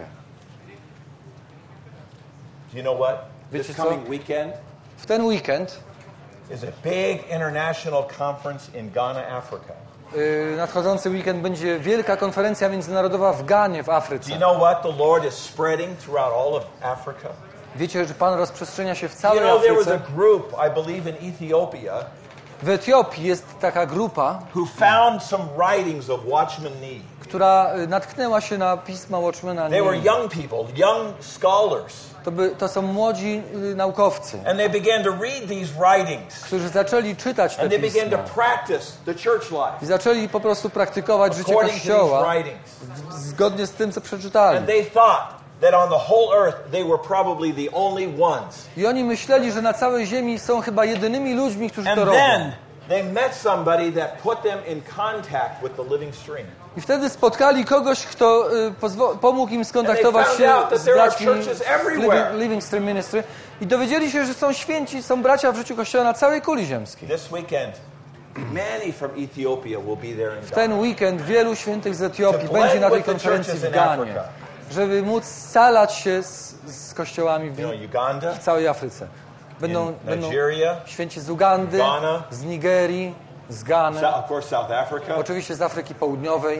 Do you know what? Wiecie This co? coming weekend W ten weekend is a big international conference in Ghana, Africa. nadchodzący weekend będzie wielka konferencja międzynarodowa w Ganie w Do you Afryce. know what? The Lord is spreading throughout all of Africa. Wiecie, że Pan rozprzestrzenia się w You całej know, there was a Afryce. group, I believe, in Ethiopia W Etiopii jest taka grupa, who found some writings of Watchman Nee. która natknęła się na pisma Watchmana They were Nee. young people, young scholars. To są młodzi naukowcy, And they began to read these writings. którzy zaczęli czytać te And they began to pisma practice the church life i zaczęli po prostu praktykować życie according to these Kościoła writings. zgodnie z tym, co przeczytali. And they thought that on the whole earth they were probably the only ones. I oni myśleli, że na całej ziemi są chyba jedynymi ludźmi, którzy to And robią. then they met somebody that put them in contact with the living stream. I wtedy spotkali kogoś, kto pomógł im skontaktować And they się found out that z there are braćmi churches everywhere. Living Stream Ministry i dowiedzieli się, że są święci, są bracia w życiu Kościoła na całej kuli ziemskiej. This weekend, many from Ethiopia will be there in W ten Ghana. weekend wielu świętych z Etiopii To będzie na tej blend with the konferencji churches w in Ganie, Africa. żeby móc scalać się z kościołami You know, Uganda, w całej Afryce. Będą Nigeria, święci z Ugandy, Ghana, z Nigerii, z Gany, of course South Africa. oczywiście z Afryki Południowej,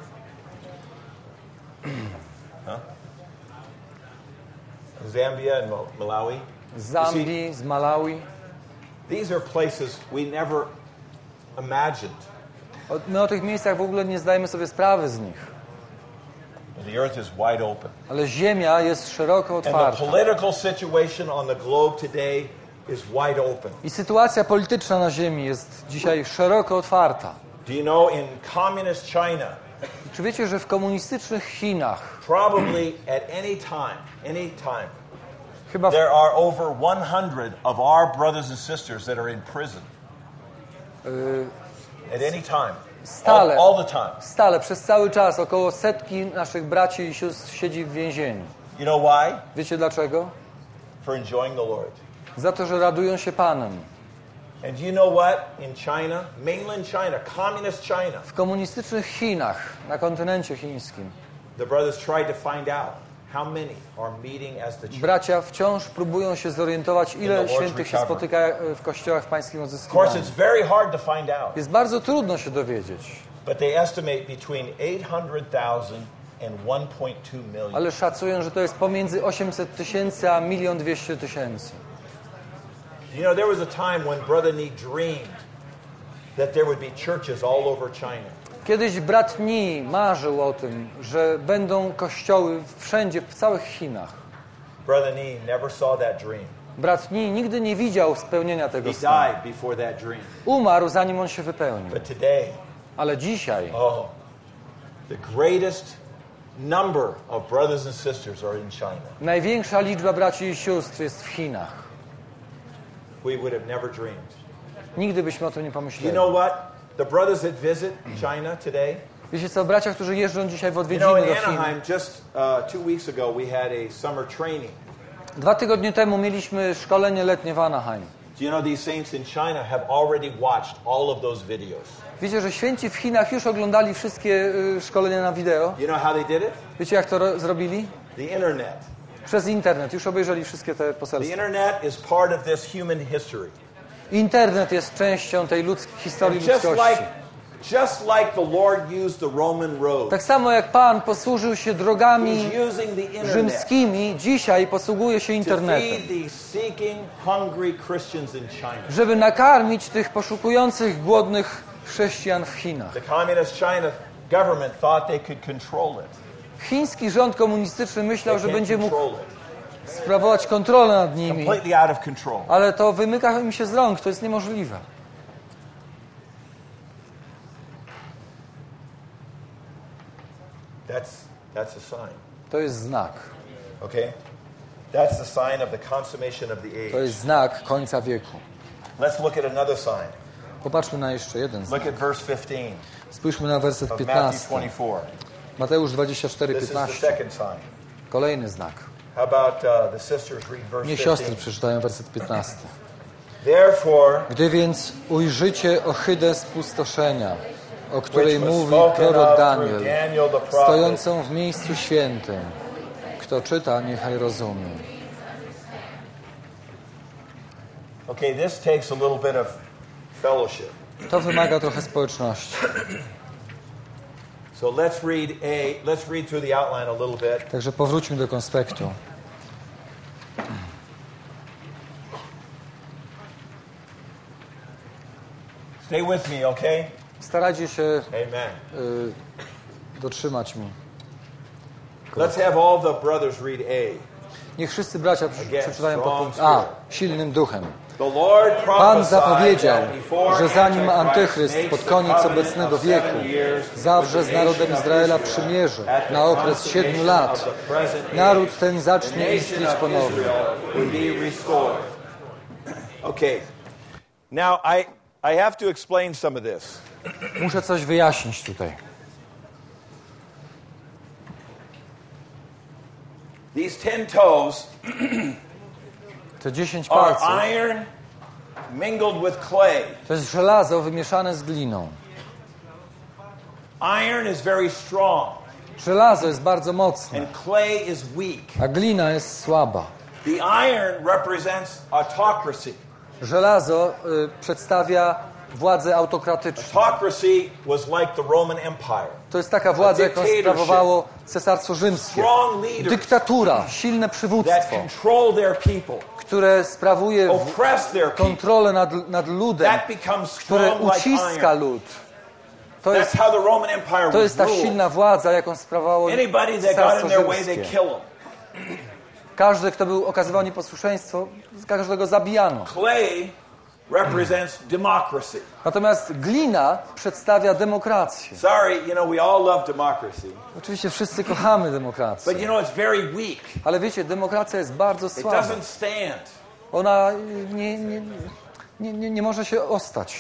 Zambia and Malawi. z Zambii, z Malawi. These are places we never imagined. My o tych miejscach w ogóle nie zdajemy sobie sprawy z nich. The earth is wide open. Ale ziemia jest szeroko And the otwarta. political situation on the globe today is wide open. I sytuacja polityczna na ziemi jest dzisiaj szeroko otwarta. Do you know in communist China, Czy wiecie, że w komunistycznych Chinach probably at any time, chyba there are over 100 of our brothers and sisters that are in prison. At any time. Stale. All the time. stale przez cały czas około setki naszych braci i sióstr siedzi w więzieniu. You know why? Wiecie dlaczego? For enjoying the Lord. Za to, że radują się Panem. And you know what? In China, mainland China, communist China, W komunistycznych Chinach, na kontynencie chińskim, the brothers tried to find out how many are meeting as the church. bracia wciąż próbują się zorientować, ile In the Lord's świętych się recovery. spotyka w kościołach pańskim Of course, odzyskiwaniu. it's very hard to find out, Jest bardzo trudno się dowiedzieć, but they estimate between 800,000 and 1.2 million. ale szacują, że to jest pomiędzy 800 tysięcy a 1 200 000. You know, there was a time when Brother Nee dreamed that there would be churches all over China. Kiedyś brat Nee marzył o tym, że będą kościoły wszędzie, w całych Chinach. Brother Nee never saw that dream. Brat Nee nigdy nie widział spełnienia tego He snu. died before that dream. Umarł, zanim on się wypełnił. But today, Ale dzisiaj the greatest number of brothers and sisters are in China. największa liczba braci i sióstr jest w Chinach. We would have never dreamed. Nigdy byśmy o tym nie You pomyśleli. know what? The brothers that visit China today, Wiecie co, bracia, którzy jeżdżą dzisiaj w you odwiedziny know, in do Chin. Anaheim, just 2 weeks ago, we had a summer training. 2 tygodnie temu mieliśmy szkolenie letnie w Anaheim. Do you know these saints in China have already watched all of those videos? Wiecie, że święci w Chinach już oglądali wszystkie szkolenia na wideo. You know how they did it? Wiecie, jak to zrobili? The internet. Przez internet. Już obejrzeli wszystkie te The poselstwa. internet is part of this human history. Internet jest częścią tej historii And just ludzkości. like the Lord used the Roman road, Tak samo jak Pan posłużył się drogami He's using the internet rzymskimi, dzisiaj posługuje się to internetem, feed these seeking, hungry Christians in China. żeby nakarmić tych poszukujących, głodnych chrześcijan w Chinach. The communist China government thought they could control it. Chiński rząd komunistyczny myślał, że They can't będzie mógł control it. sprawować kontrolę nad nimi, Completely out of control. ale to wymyka im się z rąk, to jest niemożliwe. That's a sign. To jest znak. Okay? That's the sign of the consummation of the To age. jest znak końca wieku. Let's look at another sign. Popatrzmy na jeszcze jeden znak. Look at verse 15 Spójrzmy na werset of Matthew 15. 24. Mateusz 24, This is the 15. second sign. Kolejny znak. How about the sisters read verse Niech 15? siostry przeczytają werset 15. Therefore, Gdy więc ujrzycie ohydę spustoszenia, o której which was mówi spoken prorok of Daniel, through Daniel the prophet, stojącą w miejscu świętym, kto czyta, niechaj rozumie. okay, this takes a little bit of fellowship. To wymaga trochę społeczności. So let's read through the outline a little bit. Także powróćmy do konspektu. Stay with me, okay? Starajcie się Amen. dotrzymać mi. Let's have all the brothers read A. Niech wszyscy bracia Again, przeczytają strong podpunkt spirit. A. Silnym duchem. The Lord Pan prophesied zapowiedział, that before że zanim Antichrist Antychryst makes pod the koniec covenant obecnego of wieku 7 years zawrze with z the narodem nation of Izraela Israel, przymierze at the na okres 7 consummation lat, of the present age, naród ten the zacznie nation istnieć of ponownie. Israel would be restored. Okay. Now I have to explain some of this. Muszę coś wyjaśnić tutaj. These 10 toes Te 10 are palców iron mingled with clay. to jest żelazo wymieszane z gliną. Iron is very strong Żelazo jest bardzo mocne, and clay is weak. a glina jest słaba. The iron represents autocracy. Żelazo przedstawia władzę autokratyczną. Autocracy was like the Roman Empire. To jest taka władza, jaką sprawowało Cesarstwo Rzymskie. Strong leaders Dyktatura, silne that przywództwo, control their people, które sprawuje oppress their people. kontrolę nad ludem, That becomes które strong like uciska iron. lud. That's how the Roman Empire To jest was ta ruled. silna władza, jaką sprawowało Anybody that got Cesarstwo in their way, they Rzymskie. kill them. Każdy, kto był okazywał nieposłuszeństwo, każdego zabijano. Clay represents democracy. Natomiast glina przedstawia demokrację. Sorry, we all love democracy. Oczywiście wszyscy kochamy demokrację. But it's very weak. Ale wiecie, demokracja jest bardzo It słaba. doesn't stand. Ona nie może się ostać.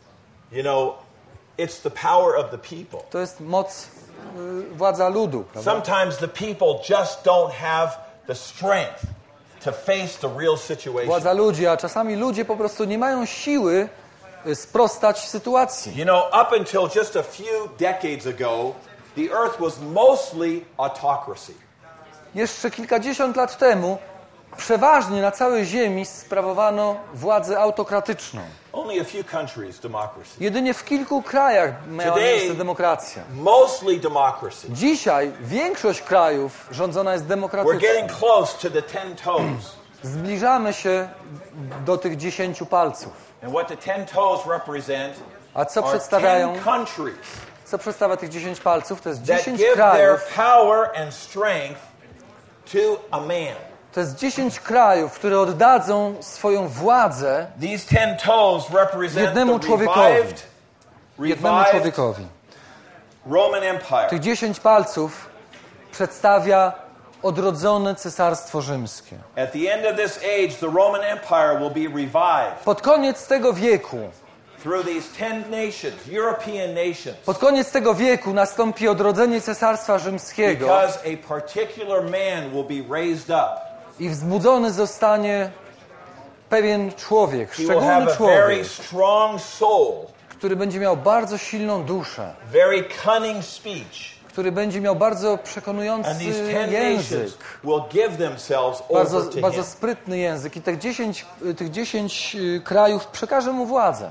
It's the power of the people. To jest moc, władza ludu. Prawda? Sometimes the people just don't have the strength to face the real situation. Władza ludzi, a czasami ludzie po prostu nie mają siły sprostać sytuacji. Up until just a few decades ago, the earth was mostly autocracy. Jeszcze kilkadziesiąt lat temu przeważnie na całej ziemi sprawowano władzę autokratyczną. Only a few countries democracy. Jedynie w kilku krajach miała miejsce demokracja. Mostly democracy. Dzisiaj większość krajów rządzona jest We're demokratycznie. getting close to the 10 toes. Zbliżamy się do tych 10 palców. And what the 10 toes represent A co are przedstawiają? 10 countries Co przedstawia tych 10 palców? To jest that 10 give their krajów. power and strength to a man. To jest 10 krajów, które oddadzą swoją władzę These 10 toes represent jednemu the człowiekowi. Jednemu revived człowiekowi. Roman Empire. Tych 10 palców przedstawia odrodzone Cesarstwo Rzymskie. At the end of this age, the Roman Empire will be revived Pod koniec tego wieku, through these 10 nations, European nations, pod koniec tego wieku nastąpi odrodzenie Cesarstwa Rzymskiego because a particular man will be raised up. i wzbudzony zostanie pewien człowiek, He will have szczególny a very człowiek, strong soul, który będzie miał bardzo silną duszę, very cunning speech, który będzie miał bardzo and przekonujący these 10 język, nations will give themselves bardzo, over to bardzo him. sprytny język i tych 10 krajów przekaże mu władzę.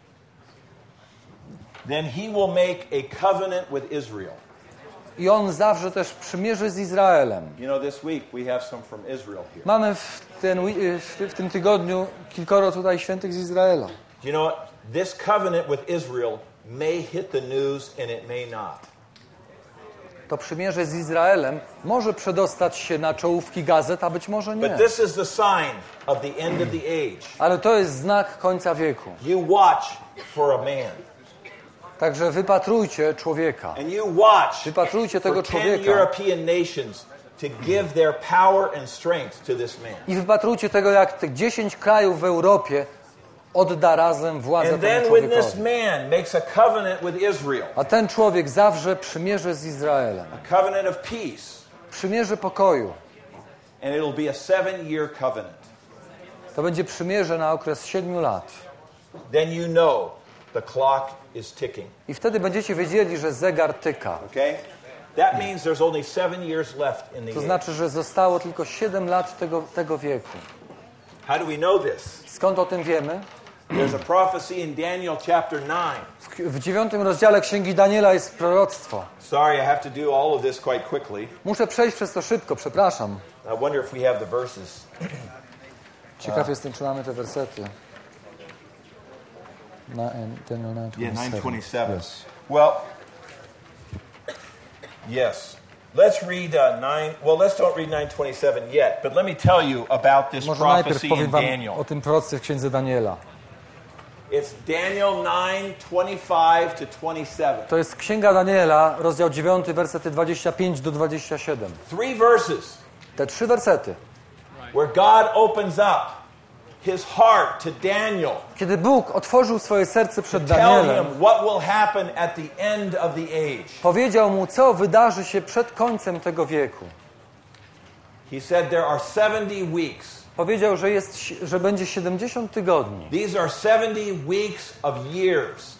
Then he will make a covenant with Israel. I on zawrze też przymierze z Izraelem. This week we have some from Israel here. Mamy w tym tygodniu kilkoro tutaj świętych z Izraela. This covenant with Israel may hit the news and it may not. To przymierze z Izraelem może przedostać się na czołówki gazet, a być może nie. But this is the sign of the end of the age. Ale to jest znak końca wieku. You watch for a man. Także wypatrujcie człowieka. And you watch Wypatrujcie tego for 10 człowieka. European nations to give their power and strength to this man. I wypatrujcie tego, jak tych 10 krajów w Europie odda razem władzę And temu then when this człowiekowi. man makes a covenant with Israel, A ten człowiek zawrze przymierze z Izraelem. a covenant of peace, Przymierze pokoju. And it'll be a 7-year covenant. To będzie przymierze na okres 7 lat. Then you know the clock is ticking. I wtedy będziecie wiedzieli, że zegar tyka. Okay? That means there's only 7 years left in the To age. znaczy, że zostało tylko 7 lat tego wieku. How do we know this? Skąd o tym wiemy? There's a prophecy in Daniel chapter 9. W 9 rozdziale Księgi Daniela jest proroctwo. Sorry, I have to do all of this quite quickly. Muszę przejść przez to szybko, przepraszam. I wonder if we have the verses. Ciekaw jestem, czy mamy te wersety. Daniel 9:27. Yes. Well, yes. Let's read 9. Well, let's don't read 9:27 yet, but let me tell you about this Może najpierw prophecy powiem in wam Daniel. o tym proroctwie w Księdze Daniela. It's Daniel 9:25 to 27. To jest Księga Daniela, rozdział 9, wersety 25 do 27. 3 verses Te 3 wersety. where God opens up his heart to Daniel. Kiedy Bóg otworzył swoje serce przed Tell Danielem, him what will happen at the end of the age. powiedział mu, co wydarzy się przed końcem tego wieku. He said there are 70 weeks. Powiedział, że będzie 70 tygodni. These are 70 weeks of years.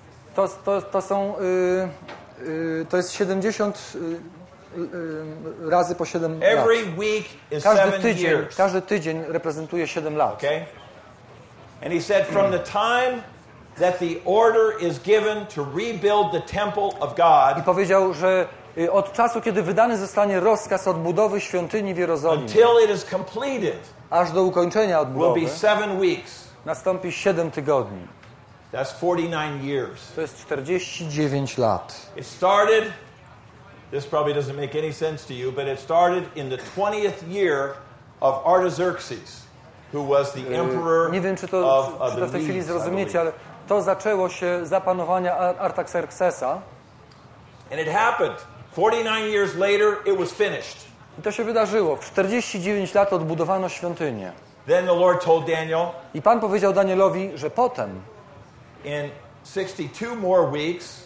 To jest 70 razy po 7 lat. Every week is 7 years. Każdy tydzień reprezentuje 7 lat. Okay? And he said from the time that the order is given to rebuild the temple of I God powiedział, że od czasu, kiedy wydany zostanie rozkaz odbudowy świątyni w Jerozolimie, until it is completed aż do ukończenia will odbudowy, be 7 weeks. nastąpi 7 tygodni. That's 49 years. To jest 49 lat. It started, this probably doesn't make any sense to you, but it started in the 20th year of Artaxerxes, who was the emperor Nie wiem, czy to of w the tej chwili Medes, I zrozumiecie, believe. ale to zaczęło się za panowania Artaxerxesa. And it happened. 49 years later, it was finished. I to się wydarzyło. W 49 lat odbudowano świątynię. Then the Lord told Daniel, I Pan powiedział Danielowi, że potem in 62 more weeks,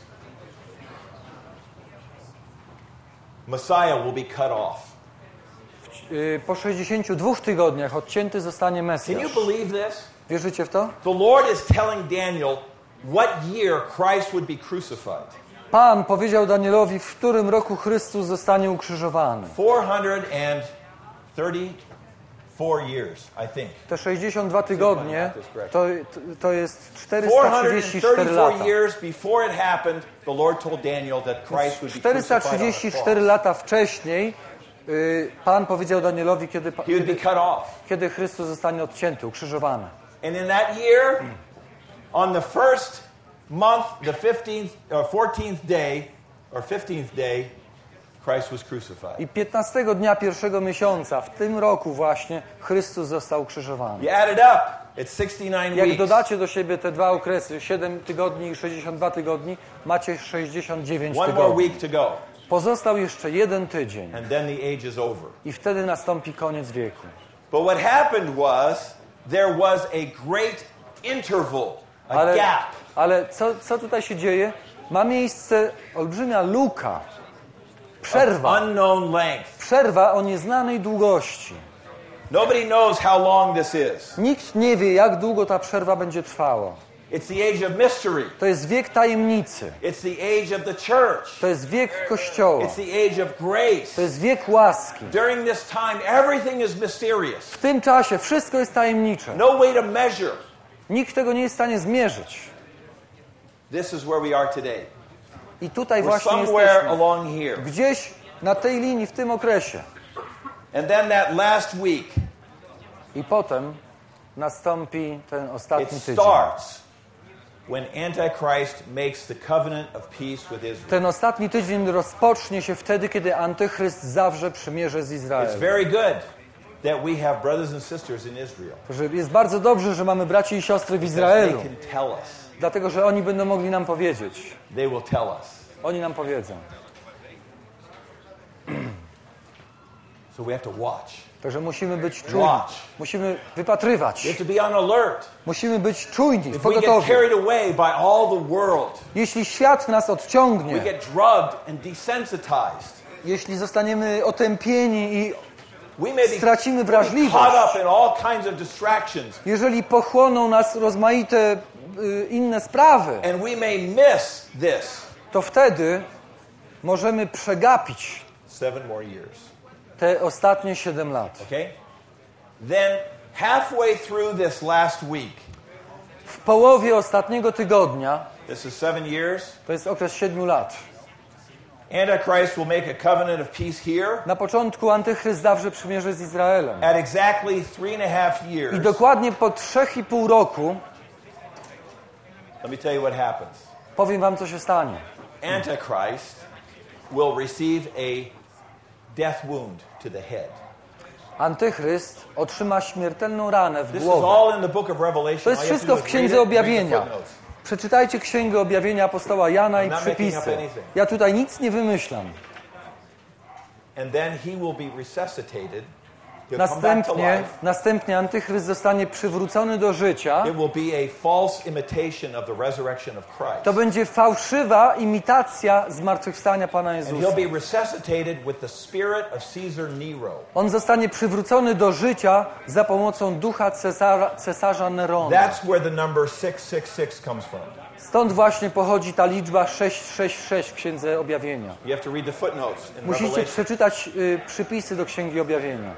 Messiah will be cut off. po 62 tygodniach odcięty zostanie Can Mesjasz. you believe this? Wierzycie w to? The Lord is telling Daniel what year Christ would be crucified. Pan powiedział Danielowi, w którym roku Chrystus zostanie ukrzyżowany. 434 years, I think. Te 62 tygodnie to jest 434 lata. 434 years before it happened, the Lord told Daniel that Christ would be crucified on the 434 cross. lata wcześniej Pan powiedział Danielowi, He would be cut off. kiedy Chrystus zostanie odcięty, ukrzyżowany. And in that year, on the first month, the 15th or 14th day, or 15th day, Christ was crucified. I 15 dnia pierwszego miesiąca, w tym roku właśnie, Chrystus został ukrzyżowany. You add it up, it's 69 Jak weeks. dodacie do siebie te dwa okresy, 7 tygodni i 62 tygodni, macie 69 One more tygodni. week to go, Pozostał jeszcze jeden tydzień and then the age is over. i wtedy nastąpi koniec wieku. But what happened was, there was a great interval, a Ale, gap. ale co tutaj się dzieje? Ma miejsce olbrzymia luka, przerwa. Unknown length. Przerwa o nieznanej długości. Nobody knows how long this is. Nikt nie wie, jak długo ta przerwa będzie trwała. It's the age of mystery. To jest wiek tajemnicy. It's the age of the church. To jest wiek Kościoła. It's the age of grace. To jest wiek łaski. During this time, everything is mysterious. W tym czasie wszystko jest tajemnicze. No way to measure. Nikt tego nie jest w stanie zmierzyć. This is where we are today. I tutaj We're właśnie somewhere jesteśmy. along here. Gdzieś na tej linii, w tym okresie. And then that last week, I potem nastąpi ten ostatni it tydzień. starts when Antichrist makes the covenant of peace with Israel. Ten ostatni tydzień rozpocznie się wtedy, kiedy Antychryst zawrze przymierze z It's Izraelem. very good that we have brothers and sisters in Israel. Że jest bardzo dobrze, że mamy braci i siostry w They Izraelu. can tell us. Dlatego, że oni będą mogli nam powiedzieć. They will tell us. Oni nam powiedzą. So we have to watch. Także musimy być czujni. Watch. Musimy wypatrywać. We have to be on alert. Musimy być czujni, If we get pogotowi. carried away by all the world, Jeśli świat nas we odciągnie, get drugged and desensitized, jeśli zostaniemy otępieni i we may be stracimy caught wrażliwość, up in all kinds of distractions, jeżeli pochłoną nas rozmaite inne sprawy, and we may miss this. to wtedy możemy przegapić 7 more years. te ostatnie 7 lat. Okay? Then halfway through this last week, W połowie ostatniego tygodnia, this is 7 years, to jest okres 7 lat, Antichrist will make a covenant of peace here. na początku Antychryst zawrze przymierze z Izraelem. At exactly 3.5 I years, dokładnie po 3,5 roku let me tell you what happens. powiem wam, co się stanie. Antichrist will receive a death wound to the head. Antychryst otrzyma śmiertelną ranę w This is głowę. all in the book of Revelation. To jest All you have wszystko to w do is Księdze read it, read the Objawienia. footnotes. Przeczytajcie Księgę Objawienia apostoła Jana i I'm not making przypisy. up anything. Ja tutaj nic nie wymyślam. And then he will be resuscitated. He'll come back to Następnie Antychryst zostanie przywrócony do życia. life. It will be a false imitation of the resurrection of Christ. To będzie fałszywa imitacja zmartwychwstania Pana And Jezusa. he'll be resuscitated with the spirit of Caesar Nero. On zostanie przywrócony do życia za pomocą ducha cesarza Nerona. That's where the number 666 comes from. Stąd właśnie pochodzi ta liczba 666 w Księdze Objawienia. You have to read the footnotes in Musicie Revelation. przeczytać przypisy do Księgi Objawienia.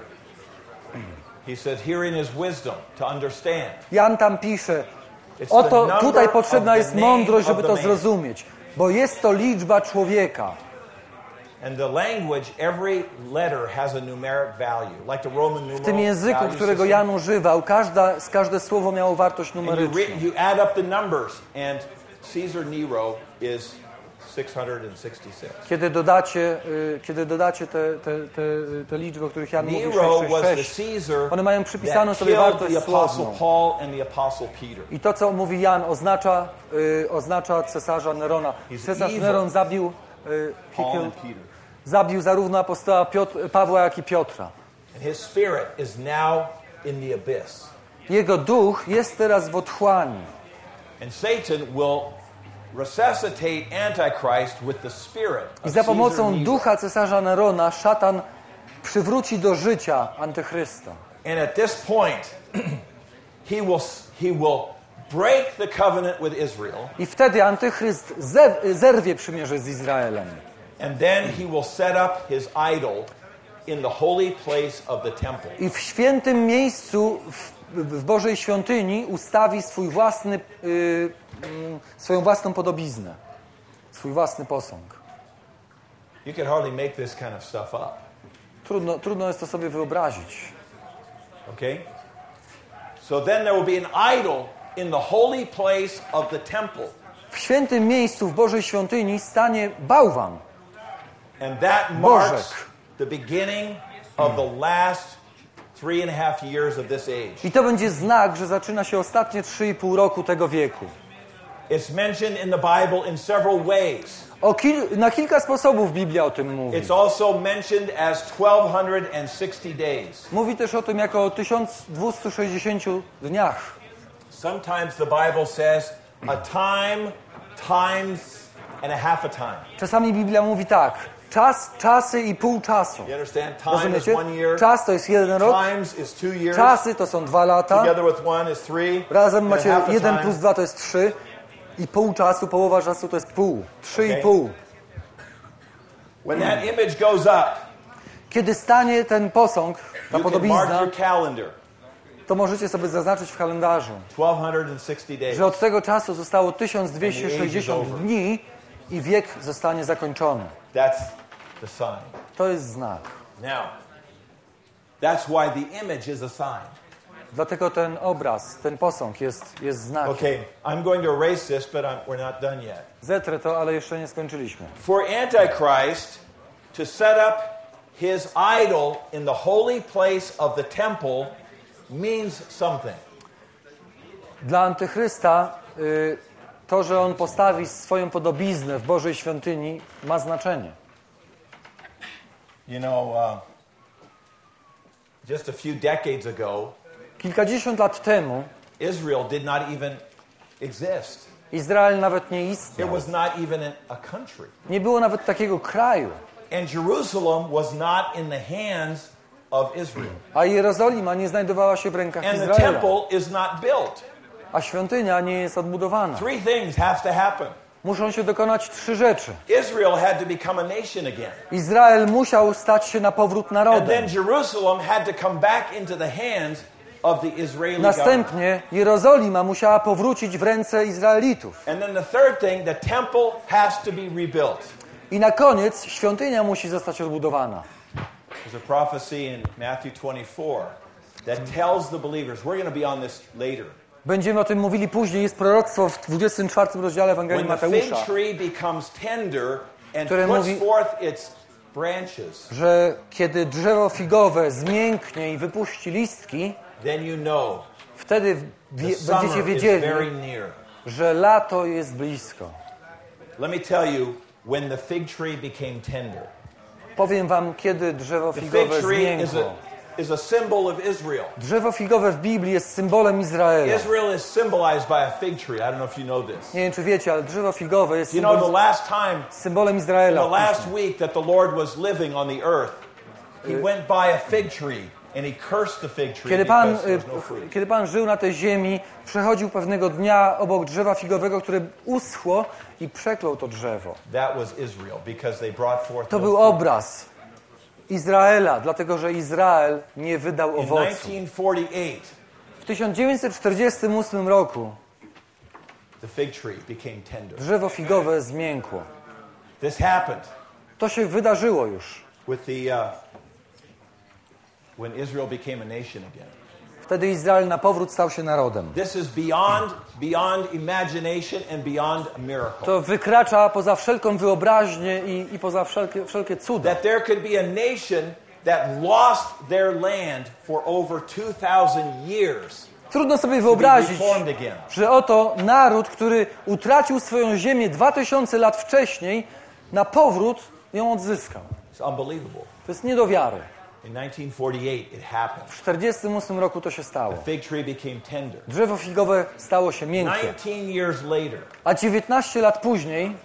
He said, herein is wisdom to understand. Jan tam pisze, It's the oto number tutaj of potrzebna the jest name mądrość, of żeby the to man. zrozumieć, bo jest to liczba człowieka. And the language, every letter has a numeric value, like the Roman numeral W tym języku, value którego system. Jan używał, każde słowo miało wartość And numeryczną. you add up the numbers, and Caesar Nero is 666. Kiedy dodacie te liczby, o których Jan mówi, Nero was the 666, Caesar one mają przypisaną that sobie killed wartość the Apostle słowną. Paul and the Apostle Peter. I to, co mówi Jan, oznacza cesarza Nerona. Cesarz evil. Neron zabił, Paul and Peter. zabił zarówno apostoła Pawła, jak i Piotra. And his spirit is now in the abyss. Jego duch jest teraz w otchłani. And Satan will resuscitate Antichrist with the spirit I of za Caesar pomocą Nero. ducha cesarza Nerona szatan przywróci do życia Antychrysta. And at this point, he will break the covenant with Israel, I wtedy Antychryst zerwie przymierze z Izraelem. and then he will set up his idol in the holy place of the temple. I w świętym miejscu, w Bożej świątyni ustawi swoją własną podobiznę. Swój własny posąg. You can hardly make this kind of stuff up. Trudno jest to sobie wyobrazić. Okay? So then there will be an idol in the holy place of the temple. W świętym miejscu, w Bożej świątyni stanie bałwan. And that marks the beginning of the last 3.5 years of this age. I to będzie znak, że zaczyna się ostatnie 3,5 roku tego wieku. It's mentioned in the Bible in several ways. Na kilka sposobów Biblia o tym mówi. It's also mentioned as 1260 days. Mówi też o tym jako o 1260 dniach. Sometimes the Bible says a time, times, and a half a time. Czasami Biblia mówi tak. Czasy i pół czasu. You understand? Time is Rozumiecie? 1 year. Czas to jest 1 rok. Times is 2 years. Czasy to są 2 lata. Together with 1 is 3. Razem and macie half a 1 time. plus 2 to jest 3. I pół czasu, połowa czasu to jest pół. 3,5. When that image goes up, Kiedy stanie ten posąg, ta you can mark podobizna, your calendar. to możecie sobie zaznaczyć w kalendarzu, 1260 days. że od tego czasu zostało 1260 dni i wiek zostanie zakończony. That's the sign. To jest znak. Now, that's why the image is a sign. Dlatego ten obraz, ten posąg jest znakiem. Okay, I'm going to erase this, but we're not done yet. Zetrę to, ale jeszcze nie skończyliśmy. For Antichrist to set up his idol in the holy place of the temple means something. Dla Antychrysta to, że on postawi swoją podobiznę w Bożej świątyni, ma znaczenie. You know, just a few decades ago, Kilkadziesiąt lat temu Israel did not even exist. Izrael nawet nie It istniał. was not even a country. Nie było nawet takiego kraju. And Jerusalem was not in the hands of Israel. A Jerozolima nie znajdowała się w rękach And the Izraela. temple is not built. A świątynia nie jest odbudowana. 3 things have to happen. Muszą się dokonać 3 rzeczy. Israel had to become a nation again. Izrael musiał stać się na powrót And then narodem. Jerusalem had to come back into the hands of the Israeli government. Następnie Jerozolima musiała powrócić w ręce Izraelitów. And then the third thing, the temple has to be rebuilt. I na koniec świątynia musi zostać odbudowana. There's a prophecy in Matthew 24 that tells the believers, we're going to be on this later. Będziemy o tym mówili później. Jest proroctwo w 24 rozdziale Ewangelii When the fig Mateusza, tree becomes tender and które puts mówi- forth its branches, że kiedy drzewo figowe zmięknie i wypuści listki, then you know wtedy the będziecie summer is very wiedzieli, near. że lato jest blisko. Let me tell you, when the fig tree became tender. Powiem wam, kiedy drzewo The figowe fig tree zmiękło. is a symbol of Israel. Drzewo figowe w Biblii jest symbolem Izraela. Israel is symbolized by a fig tree. I don't know if you know this. Nie wiem, czy wiecie, ale drzewo figowe jest You know, the symbolem, last time, symbolem the Izraela. last week that the Lord was living on the earth, he went by a fig tree and he cursed the fig tree because there was no fruit. Kiedy Pan żył na tej ziemi, przechodził pewnego dnia obok drzewa figowego, które uschło i przeklął to drzewo. That was Israel because they brought forth To no był fruit. obraz Izraela, dlatego że Izrael nie wydał In owocu. 1948, W 1948 roku the fig tree became tender. drzewo figowe zmiękło. This happened To się wydarzyło już. with the when Israel became a nation again. Wtedy Izrael na powrót stał się narodem. This is beyond imagination and beyond a miracle. To wykracza poza wszelką wyobraźnię i poza wszelkie cuda. That there could be a nation that lost their land for over 2,000 years Trudno sobie to be wyobrazić, reformed again. że oto naród, który utracił swoją ziemię 2000 lat wcześniej, na powrót ją odzyskał. It's unbelievable. To jest nie do wiary. In 1948, it happened. W 1948 roku to się stało. The fig tree became tender. Drzewo figowe stało się miękkie. 19 years later, A 19 lat później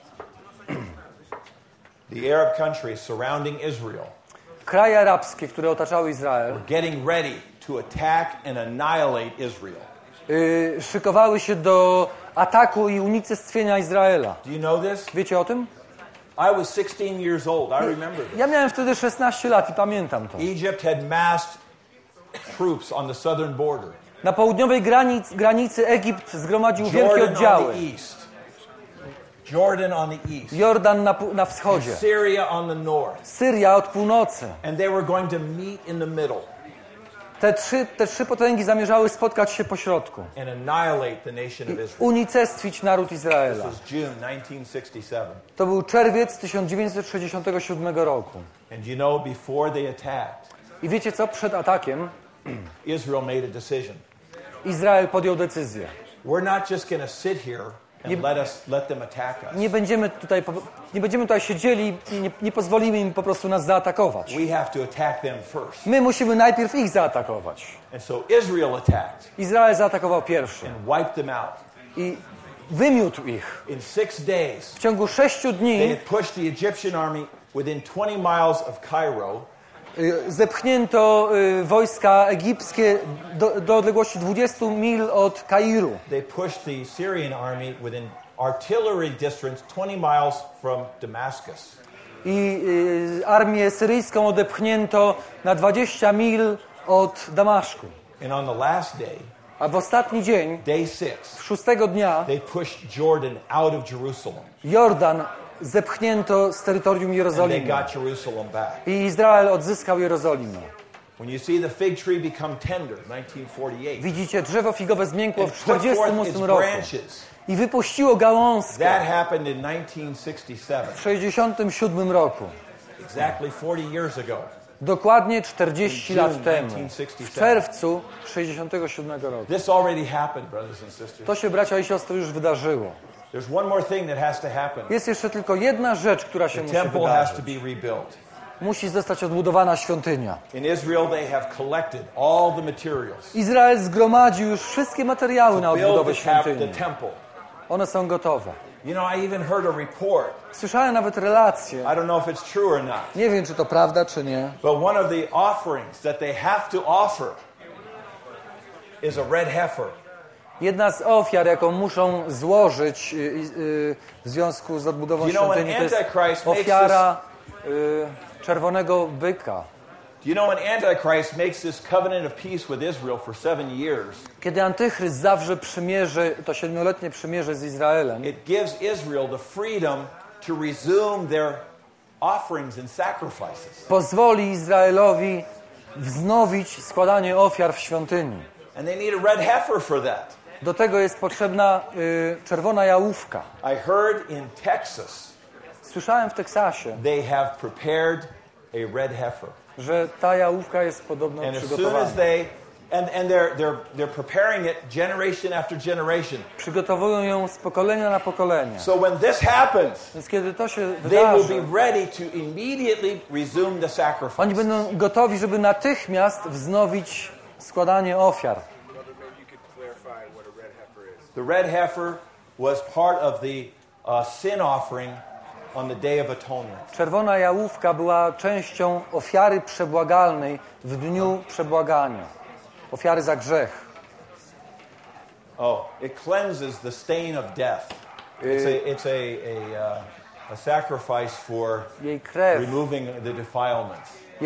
the Arab countries surrounding Israel kraje arabskie, które otaczały Izrael, were getting ready to attack and annihilate Israel. szykowały się do ataku i unicestwienia Izraela. Do you know this? Wiecie o tym? I was 16 years old. I remember this. Ja miałem wtedy 16 lat i pamiętam to. Egypt had massed troops on the southern border. Na południowej granicy Egipt zgromadził wielkie Jordan on oddziały. the east. Jordan on the east. Jordan na wschodzie. Syria on the north. Syria od północy. And they were going to meet in the middle Te trzy potęgi zamierzały spotkać się po środku. and annihilate the nation of Israel. Unicestwić naród This Izraela. was June 1967. To był czerwiec 1967 roku. And you know, before they attacked, I wiecie co? Przed atakiem Israel made a decision. Izrael podjął decyzję. We're not just going to sit here and let them attack us. Nie będziemy tutaj siedzieli i nie pozwolimy im po prostu nas zaatakować. We have to attack them first. My musimy najpierw ich zaatakować. And so Israel attacked Izrael zaatakował pierwszy and wiped them out. i wymiótł ich. In 6 days, W ciągu 6 they dni had pushed the Egyptian army within 20 miles of Cairo zepchnięto wojska egipskie do odległości 20 mil od Kairu. They pushed the Syrian army within artillery distance 20 miles from Damascus. I armię syryjską odepchnięto na 20 mil od Damaszku. And on the last day, A w ostatni dzień, day 6, 6 dnia, they pushed Jordan out of Jerusalem. Jordan zepchnięto z terytorium And they Jerozolimy. got Jerusalem back. I Izrael odzyskał Jerozolimę. When you see the fig tree become tender, 1948, Widzicie, drzewo figowe zmiękło and w put forth its 1948 roku branches, i wypuściło gałązkę that happened in 1967, w 1967 roku. exactly 40 years ago. Dokładnie 40 lat temu, 1967. w czerwcu 1967 roku. This already happened, brothers and sisters. To się, bracia i siostry, już wydarzyło. There's one more thing that has to happen. Jest jeszcze tylko jedna rzecz, która się The musi temple has to wydarzyć. be rebuilt. Musi zostać odbudowana świątynia. In Israel, they have collected all the materials Izrael zgromadził już wszystkie materiały na to build odbudowę the świątyni. temple. One są gotowe. You know, I even heard a report. Słyszałem nawet relację. I don't know if it's true or not. Nie wiem, czy to prawda, czy nie. But one of the offerings that they have to offer is a red heifer. Jedna z ofiar, jaką muszą złożyć w związku z odbudową świątyni, to jest ofiara czerwonego byka. You know, when Antichrist makes this covenant of peace with Israel for 7 years, Kiedy Antychryst zawrze przymierze, to 7-letnie przymierze z Izraelem, it gives Israel the freedom to resume their offerings and sacrifices. pozwoli Izraelowi wznowić składanie ofiar w świątyni. And they need a red heifer for that. Do tego jest potrzebna czerwona jałówka. I heard in Texas Słyszałem w Teksasie, they have prepared a red heifer. że ta jałówka jest podobno And as soon przygotowana. as they're preparing it generation after generation. Przygotowują ją z pokolenia na pokolenie. So when this happens, Więc kiedy to się they will wydarzy, be ready to immediately resume the sacrifice. oni będą gotowi, żeby natychmiast wznowić składanie ofiar. The red heifer was part of the sin offering on the Day of Atonement. Czerwona jałówka była częścią ofiary przebłagalnej w dniu przebłagania. Ofiary za grzech. Oh, it cleanses the stain of death. It's a sacrifice for Jej krew, removing the defilements.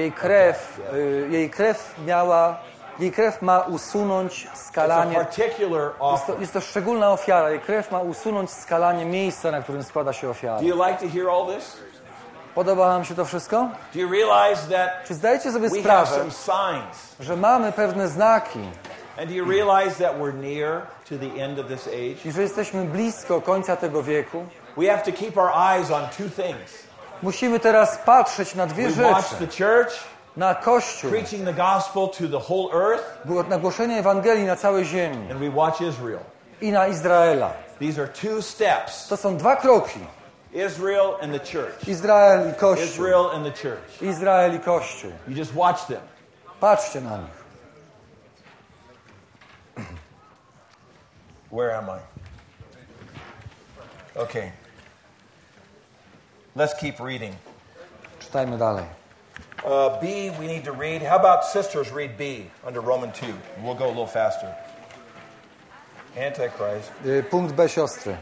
jej krew ma usunąć It's a skalanie. particular offering. Jest to szczególna ofiara. Jej krew ma usunąć skalanie miejsca, na którym składa się Do ofiara. you like to hear all this? Podoba wam się to wszystko? Do you realize that Czy zdajecie sobie we have sprawę, some signs? że mamy pewne znaki And do you realize that we're near to the end of this age? i że jesteśmy blisko końca tego wieku? We have to keep our eyes on two things. Musimy teraz patrzeć na dwie We watch rzeczy. the church Na Kościół, preaching the gospel to the whole earth, na głoszenie Ewangelii na całej ziemi and we watch Israel. i na Izraela. These are two steps. To są dwa kroki. Israel and the church. Izrael i Kościół. Israel and the church. Izrael i Kościół. You just watch them. Patrzcie na nich. Where am I? Okay. Let's keep reading. Czytajmy dalej. B, we need to read. How about sisters read B under Roman 2? We'll go a little faster. Antichrist. Punkt B, siostry.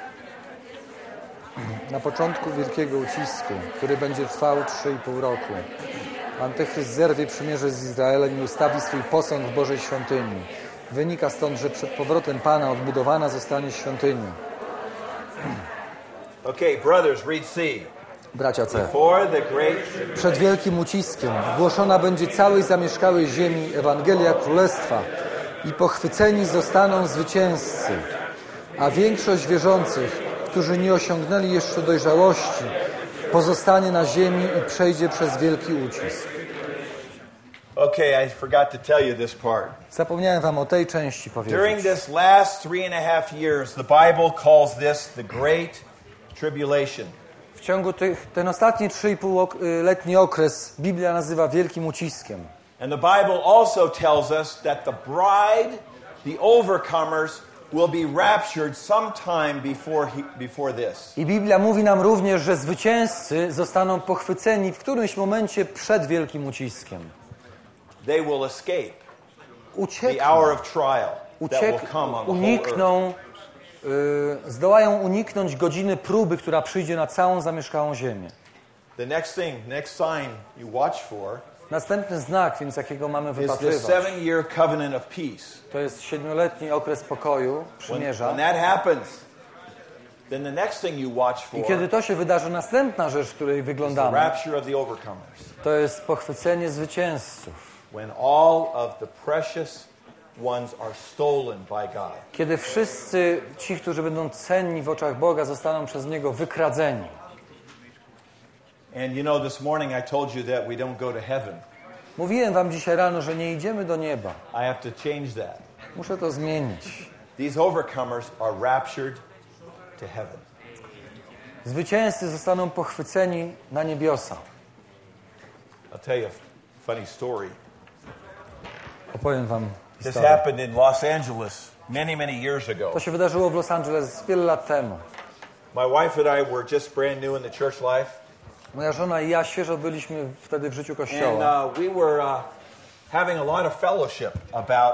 Na początku wielkiego ucisku, który będzie trwał 3,5 roku, Antychryst zerwie przymierze z Izraelem i ustawi swój posąg w Bożej świątyni. Wynika stąd, że przed powrotem Pana odbudowana zostanie świątynia. Okay, brothers, read C. Bracia C. For the great... Przed wielkim uciskiem głoszona będzie całej zamieszkałej ziemi Ewangelia Królestwa i pochwyceni zostaną zwycięzcy, a większość wierzących, którzy nie osiągnęli jeszcze dojrzałości, pozostanie na ziemi i przejdzie przez wielki ucisk. Okay, I forgot to tell you this part. Zapomniałem wam o tej części During powiedzieć. this last 3.5 years, the Bible calls this the Great Tribulation. W ciągu ten ostatni 3,5-letni okres Biblia nazywa wielkim uciskiem. And the Bible also tells us that the bride, the overcomers, will be raptured sometime before this. I Biblia mówi nam również, że zwycięzcy zostaną pochwyceni w którymś momencie przed wielkim uciskiem. They will escape the hour of trial that will come on the whole earth. Zdołają uniknąć godziny próby, która przyjdzie na całą zamieszkałą ziemię. The next sign you watch for Następny znak, więc jakiego mamy is the wypatrywać, 7-year covenant of peace. to jest 7-letni okres pokoju, przymierza. When that happens, then the next thing you watch for I kiedy to się wydarzy, następna rzecz, której is the wyglądamy, rapture of the overcomers. to jest pochwycenie zwycięzców. When all of the precious ones are stolen by God. Kiedy wszyscy ci, którzy będą cenni w oczach Boga, zostaną przez Niego wykradzeni. And you know, this morning I told you that we don't go to heaven. Mówiłem wam dzisiaj rano, że nie idziemy do nieba. I have to change that. Muszę to zmienić. These overcomers are raptured to heaven. Zwycięzcy zostaną pochwyceni na niebiosa. I'll tell you a funny story. Opowiem wam This historię. happened in Los Angeles many years ago. To się wydarzyło w Los Angeles wiele lat temu. My wife and I were just brand new in the church life. Moja żona i ja świeżo byliśmy wtedy w życiu Kościoła. And we were having a lot of fellowship about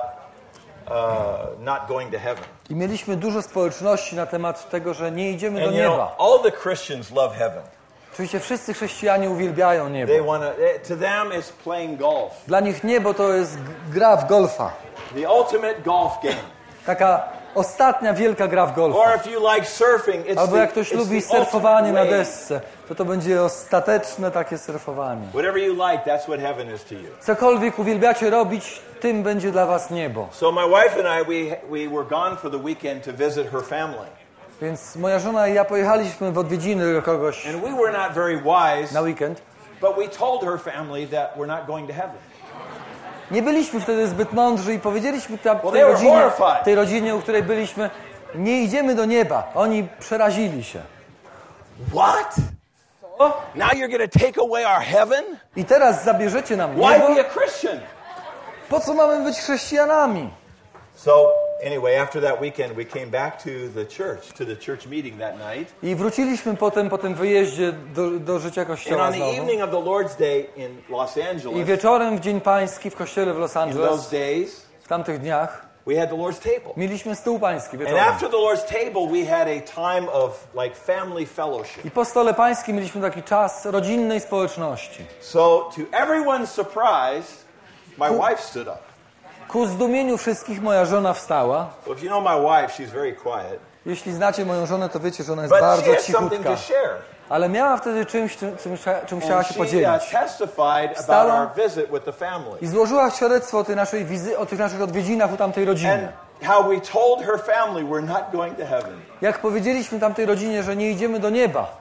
not going to heaven. I mieliśmy dużo społeczności na temat tego, że nie idziemy do And you know, nieba. all the Christians love heaven. Oczywiście wszyscy chrześcijanie uwielbiają niebo. To them it's playing golf. Dla nich niebo to jest gra w golfa. The ultimate golf game. Taka ostatnia wielka gra w golfa. Or if you like surfing, Albo jak ktoś lubi surfowanie na ultimate desce, to będzie ostateczne takie surfowanie. Whatever you like, that's what heaven is to you. Cokolwiek uwielbiacie robić, tym będzie dla was niebo. So my wife and I, we were gone for the weekend to visit her family. Więc moja żona i ja pojechaliśmy w odwiedziny do kogoś And we were not very wise, na weekend. but we told her family that we're not going to heaven. Nie byliśmy wtedy zbyt mądrzy i powiedzieliśmy they were horrified. tej rodzinie, u której byliśmy, nie idziemy do nieba. Oni przerazili się. What? Now you're going to take away our heaven? I teraz zabierzecie nam Why niebo? be a Christian? Po co mamy być chrześcijanami? So anyway, after that weekend, we came back to the church meeting that night. I wróciliśmy potem po tym wyjeździe do życia And Kościoła on the znowu. evening of the Lord's Day in Los I Angeles, wieczorem w Dzień Pański w kościele w Los in Angeles, those days, w tamtych dniach, we had the Lord's table. mieliśmy stół pański And wieczorem. after the Lord's table, we had a time of like family fellowship. I po stole pańskim mieliśmy taki czas rodzinnej społeczności. So to everyone's surprise, my wife stood up. Ku zdumieniu wszystkich moja żona wstała. Well, if you know my wife, she's very quiet. Jeśli znacie moją żonę, to wiecie, że ona jest But she bardzo had something cichutka. to share. Ale miała wtedy czymś, czym chciała And się she podzielić. testified about Wstała our visit with the family. I złożyła świadectwo o tej naszej o tych naszych odwiedzinach u tamtej And rodziny. how we told her family we're not going to heaven. Jak powiedzieliśmy tamtej rodzinie, że nie idziemy do nieba.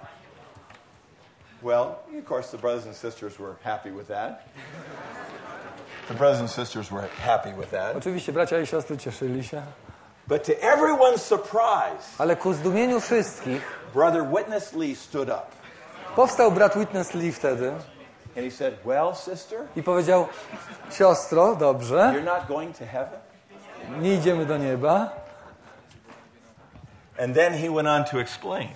Well, of course, the brothers and sisters were happy with that. The brothers and sisters were happy with that. Oczywiście bracia i siostry cieszyli się. But to everyone's surprise, Ale ku zdumieniu wszystkich Brother Witness Lee stood up. powstał brat Witness Lee wtedy And he said, well, sister, i powiedział: siostro, dobrze, you're not going to heaven? nie idziemy do nieba. And then he went on to explain.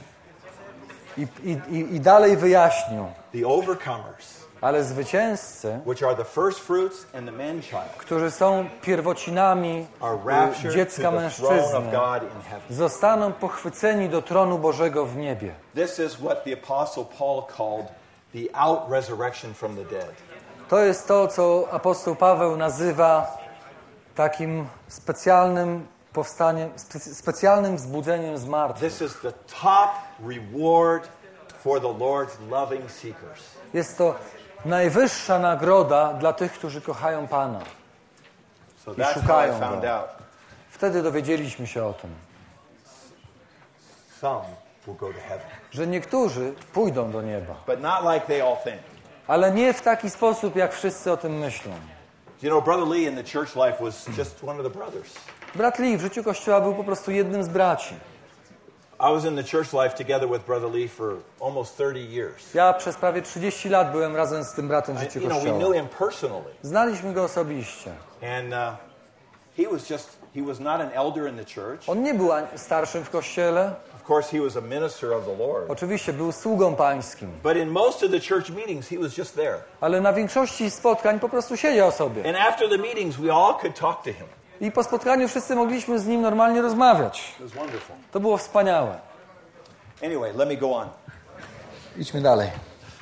I dalej wyjaśnił. The overcomers, Ale zwycięzcy, which are the first fruits and the man-child, którzy są pierwocinami are raptured dziecka to the throne of mężczyzny, God in heaven. zostaną pochwyceni do tronu Bożego w niebie. This is what the Apostle Paul called the out-resurrection from the dead. To jest to, co apostoł Paweł nazywa takim specjalnym powstaniem, specjalnym wzbudzeniem z martwych. This is the top reward for the Lord's loving seekers. Jest to najwyższa nagroda dla tych, którzy kochają Pana. So I that's how I szukają found Go. out. Wtedy dowiedzieliśmy się o tym, Some will go to heaven, że niektórzy pójdą do nieba, but not like they all think. ale nie w taki sposób, jak wszyscy o tym myślą. You know, Brother Lee in the church life was just one of the brothers. Brat Lee w życiu Kościoła był po prostu jednym z braci. I was in the church life together with Brother Lee for almost 30 years. Ja przez prawie 30 lat byłem razem z tym bratem w życiu We Kościoła. knew him personally. Znaliśmy go osobiście. And he was not an elder in the church. On nie był starszym w Kościele. Of course, he was a minister of the Lord. Oczywiście był sługą pańskim. But in most of the church meetings, he was just there. Ale na większości spotkań po prostu siedział sobie. And after the meetings, we all could talk to him. I po spotkaniu wszyscy mogliśmy z nim normalnie rozmawiać. It was wonderful. To było wspaniałe. Anyway, let me go on. Idźmy dalej.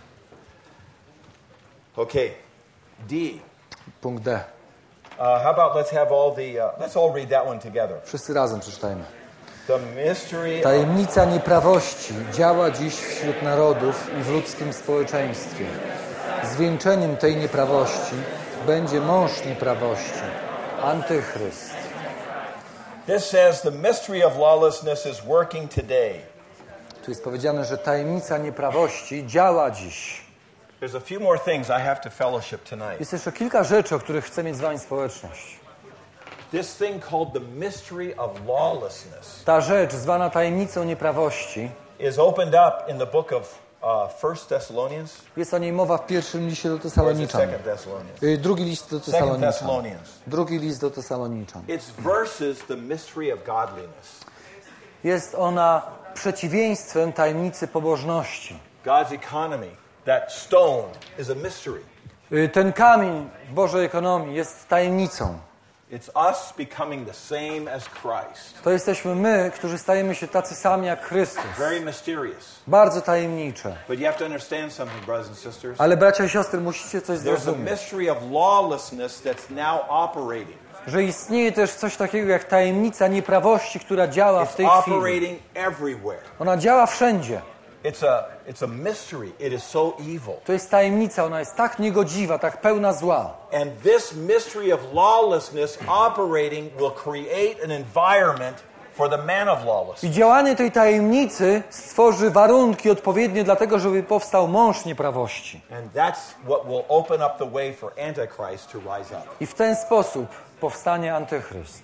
Okay. D. Punkt D. How about let's all read that one together. Wszyscy razem przeczytajmy. The mystery Tajemnica nieprawości działa dziś wśród narodów i w ludzkim społeczeństwie. Zwieńczeniem tej nieprawości będzie mąż nieprawości, Antychryst. This says the mystery of lawlessness is working today. Tu jest powiedziane, że tajemnica nieprawości działa dziś. There's a few more things I have to fellowship tonight. Jest jeszcze kilka rzeczy, o których chcę mieć z wami społeczność. This thing called the mystery of lawlessness Ta rzecz, zwana tajemnicą nieprawości, is opened up in the book of 1 Thessalonians. jest o niej mowa w pierwszym liście do Or is it Tesaloniczan. 2 Thessalonians? Drugi list do 2 Tesaloniczan. Thessalonians. Drugi list do Tesaloniczan. It's versus the mystery of godliness. Jest ona przeciwieństwem tajemnicy pobożności. God's economy, that stone, is a mystery. Ten kamień w Bożej ekonomii jest tajemnicą. It's us becoming the same as Christ. To jesteśmy my, którzy stajemy się tacy sami jak Chrystus. Very mysterious. Bardzo tajemnicze. But you have to understand something, brothers and sisters. Ale bracia i siostry, musicie coś There's a zrozumieć. mystery of lawlessness that's now operating. Że istnieje też coś takiego jak tajemnica nieprawości, która działa w tej It's chwili. operating everywhere. Ona działa wszędzie. It's a mystery. It is so evil. To jest tajemnica, ona jest tak niegodziwa, tak pełna zła. And this mystery of lawlessness operating will create an environment for the man of lawlessness. I działanie tej tajemnicy stworzy warunki odpowiednie dla tego, żeby powstał mąż nieprawości. And that's what will open up the way for Antichrist to rise up. I w ten sposób powstanie Antychryst.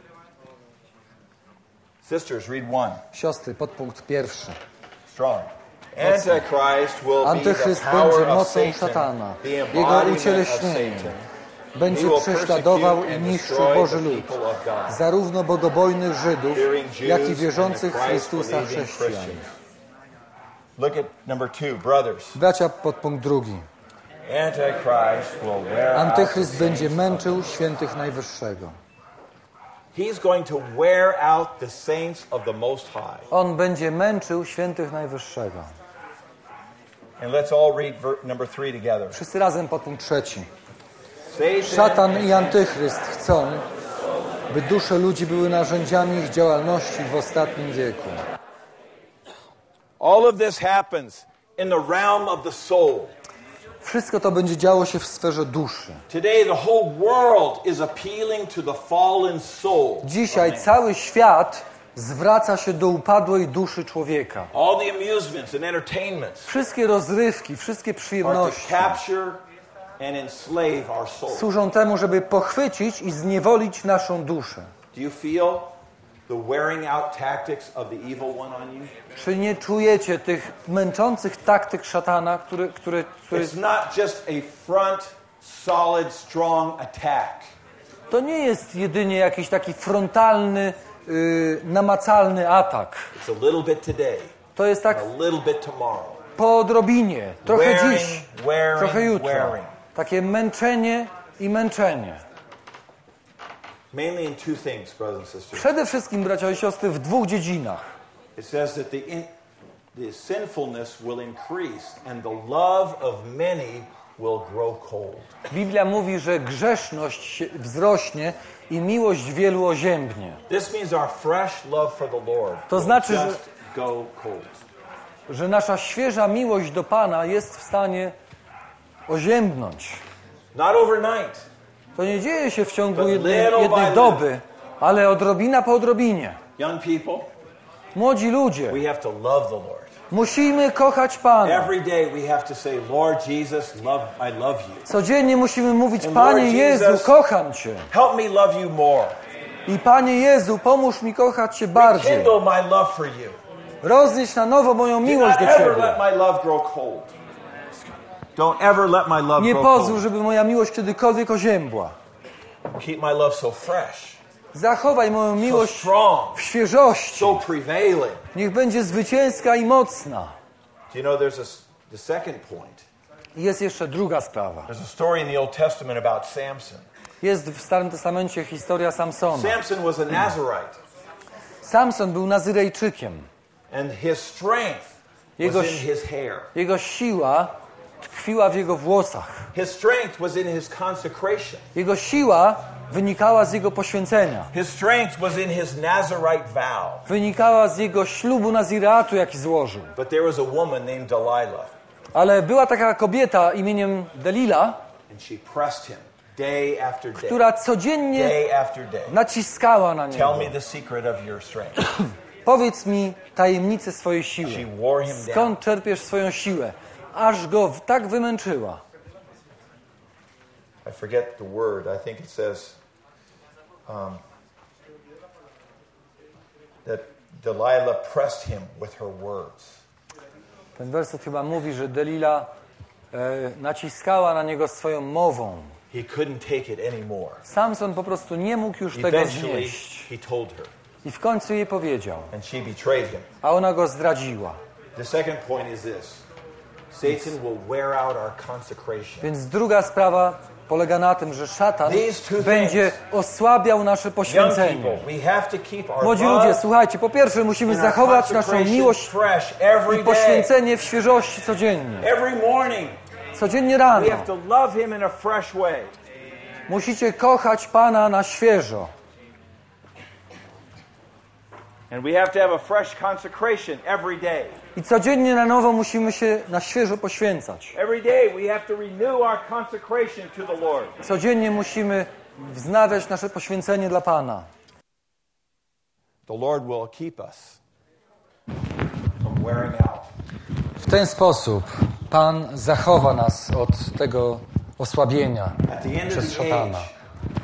Sisters, read 1. Siostry, podpunkt 1. Strong. Antichrist will be the Antychryst power będzie of mocą Satan, szatana, the jego embodiment of ucieleśnieniem. Satan. Będzie prześladował i niszczył Boży lud, zarówno bogobojnych Żydów, jak i wierzących w Chrystusa chrześcijan. Look at number 2, brothers. Bracia, podpunkt 2. Antichrist will wear out Antychryst the będzie saints męczył świętych Najwyższego. He's going to wear out the saints of the Most High. On będzie męczył świętych Najwyższego. And let's all read number 3 together. Wszyscy razem podpunkt 3. Satan Szatan i Antychryst chcą, by dusze ludzi były narzędziami ich działalności w ostatnim wieku. All of this happens in the realm of the soul. Wszystko to będzie działo się w sferze duszy. Today the whole world is appealing to the fallen soul. Dzisiaj cały świat zwraca się do upadłej duszy człowieka. All the amusements and entertainments Wszystkie rozrywki, wszystkie are to przyjemności capture and enslave our soul. służą temu, żeby pochwycić i zniewolić naszą duszę. Do you feel the wearing out tactics of the evil one on you? Czy nie czujecie tych męczących taktyk szatana, które It's not just a front, solid, strong attack. to nie jest jedynie jakiś taki frontalny, namacalny atak. It's a little bit today, To jest tak a little bit tomorrow. po odrobinie, trochę Wearing, dziś, wearing, trochę jutro. wearing. Takie męczenie i męczenie. Mainly in two things, brothers and sisters. Przede wszystkim, bracia i siostry, w dwóch dziedzinach. It says that the sinfulness will increase and the love of many will grow cold. Biblia mówi, że grzeszność wzrośnie i miłość wielu oziębnie. This means our fresh love for the Lord To will znaczy, że- just go cold. Że nasza świeża miłość do Pana jest w stanie oziębnąć. Not overnight. To nie dzieje się w ciągu But jednej little by doby, ale odrobina po odrobinie. Young people, Młodzi ludzie, we have to love the Lord. musimy kochać Pana. Every day we have to say, Lord Jesus, I love you. Codziennie musimy mówić, And Panie Lord Jezu, Jesus, kocham Cię. Help me love you more. I Panie Jezu, pomóż mi kochać Cię bardziej. Rekindle my love for you. Roznieś na nowo moją Do miłość not do ever Ciebie. let my love grow cold. Don't ever let my love Nie grow pozwól, cold. żeby moja miłość kiedykolwiek oziębła. Keep my love so fresh, Zachowaj moją so miłość strong, w świeżości. so prevailing. Niech będzie zwycięska i mocna. Do you know the second point? I jest jeszcze druga sprawa. There's a story in the Old Testament about Samson. Jest w Starym Testamencie historia Samsona. Samson was a Nazarite, Samson był Nazyrejczykiem. and his strength Jego, was in his hair. jego siła tkwiła w jego włosach. His strength was in his consecration. Jego siła wynikała z jego poświęcenia. His strength was in his Nazarite vow. Wynikała z jego ślubu Nazireatu, jaki złożył. But there was a woman named Delilah, Ale była taka kobieta imieniem Delila, and she pressed him day after day, która codziennie day after day. naciskała na Tell niego. me the secret of your strength. Powiedz mi tajemnicę swojej siły. She wore him down. Skąd czerpiesz swoją siłę? Aż go tak wymęczyła. I forget the word. I think it says that Delilah pressed him with her words. Ten werset chyba mówi, że Delila naciskała na niego swoją mową. He couldn't take it anymore. Samson po prostu nie mógł już tego Eventually, znieść. he told her, I w końcu jej powiedział, And she betrayed him. a ona go zdradziła. The second point is this. Satan will wear out our consecration. Więc druga sprawa polega na tym, że szatan These two będzie osłabiał nasze Young poświęcenie. people, we have to keep our Młodzi ludzie, love słuchajcie, po pierwsze musimy and our zachować naszą consecration miłość fresh every i day. poświęcenie w świeżości codziennie. Every morning. Codziennie We rano. have to love him in a fresh way. Musicie kochać Pana na świeżo. And we have to have a fresh consecration every day. I codziennie na nowo musimy się na świeżo poświęcać. Every day we have to renew our consecration to the Lord. Codziennie musimy wznawiać nasze poświęcenie dla Pana. The Lord will keep us from wearing out. W ten sposób Pan zachowa nas od tego osłabienia At the end of przez the szatana. age,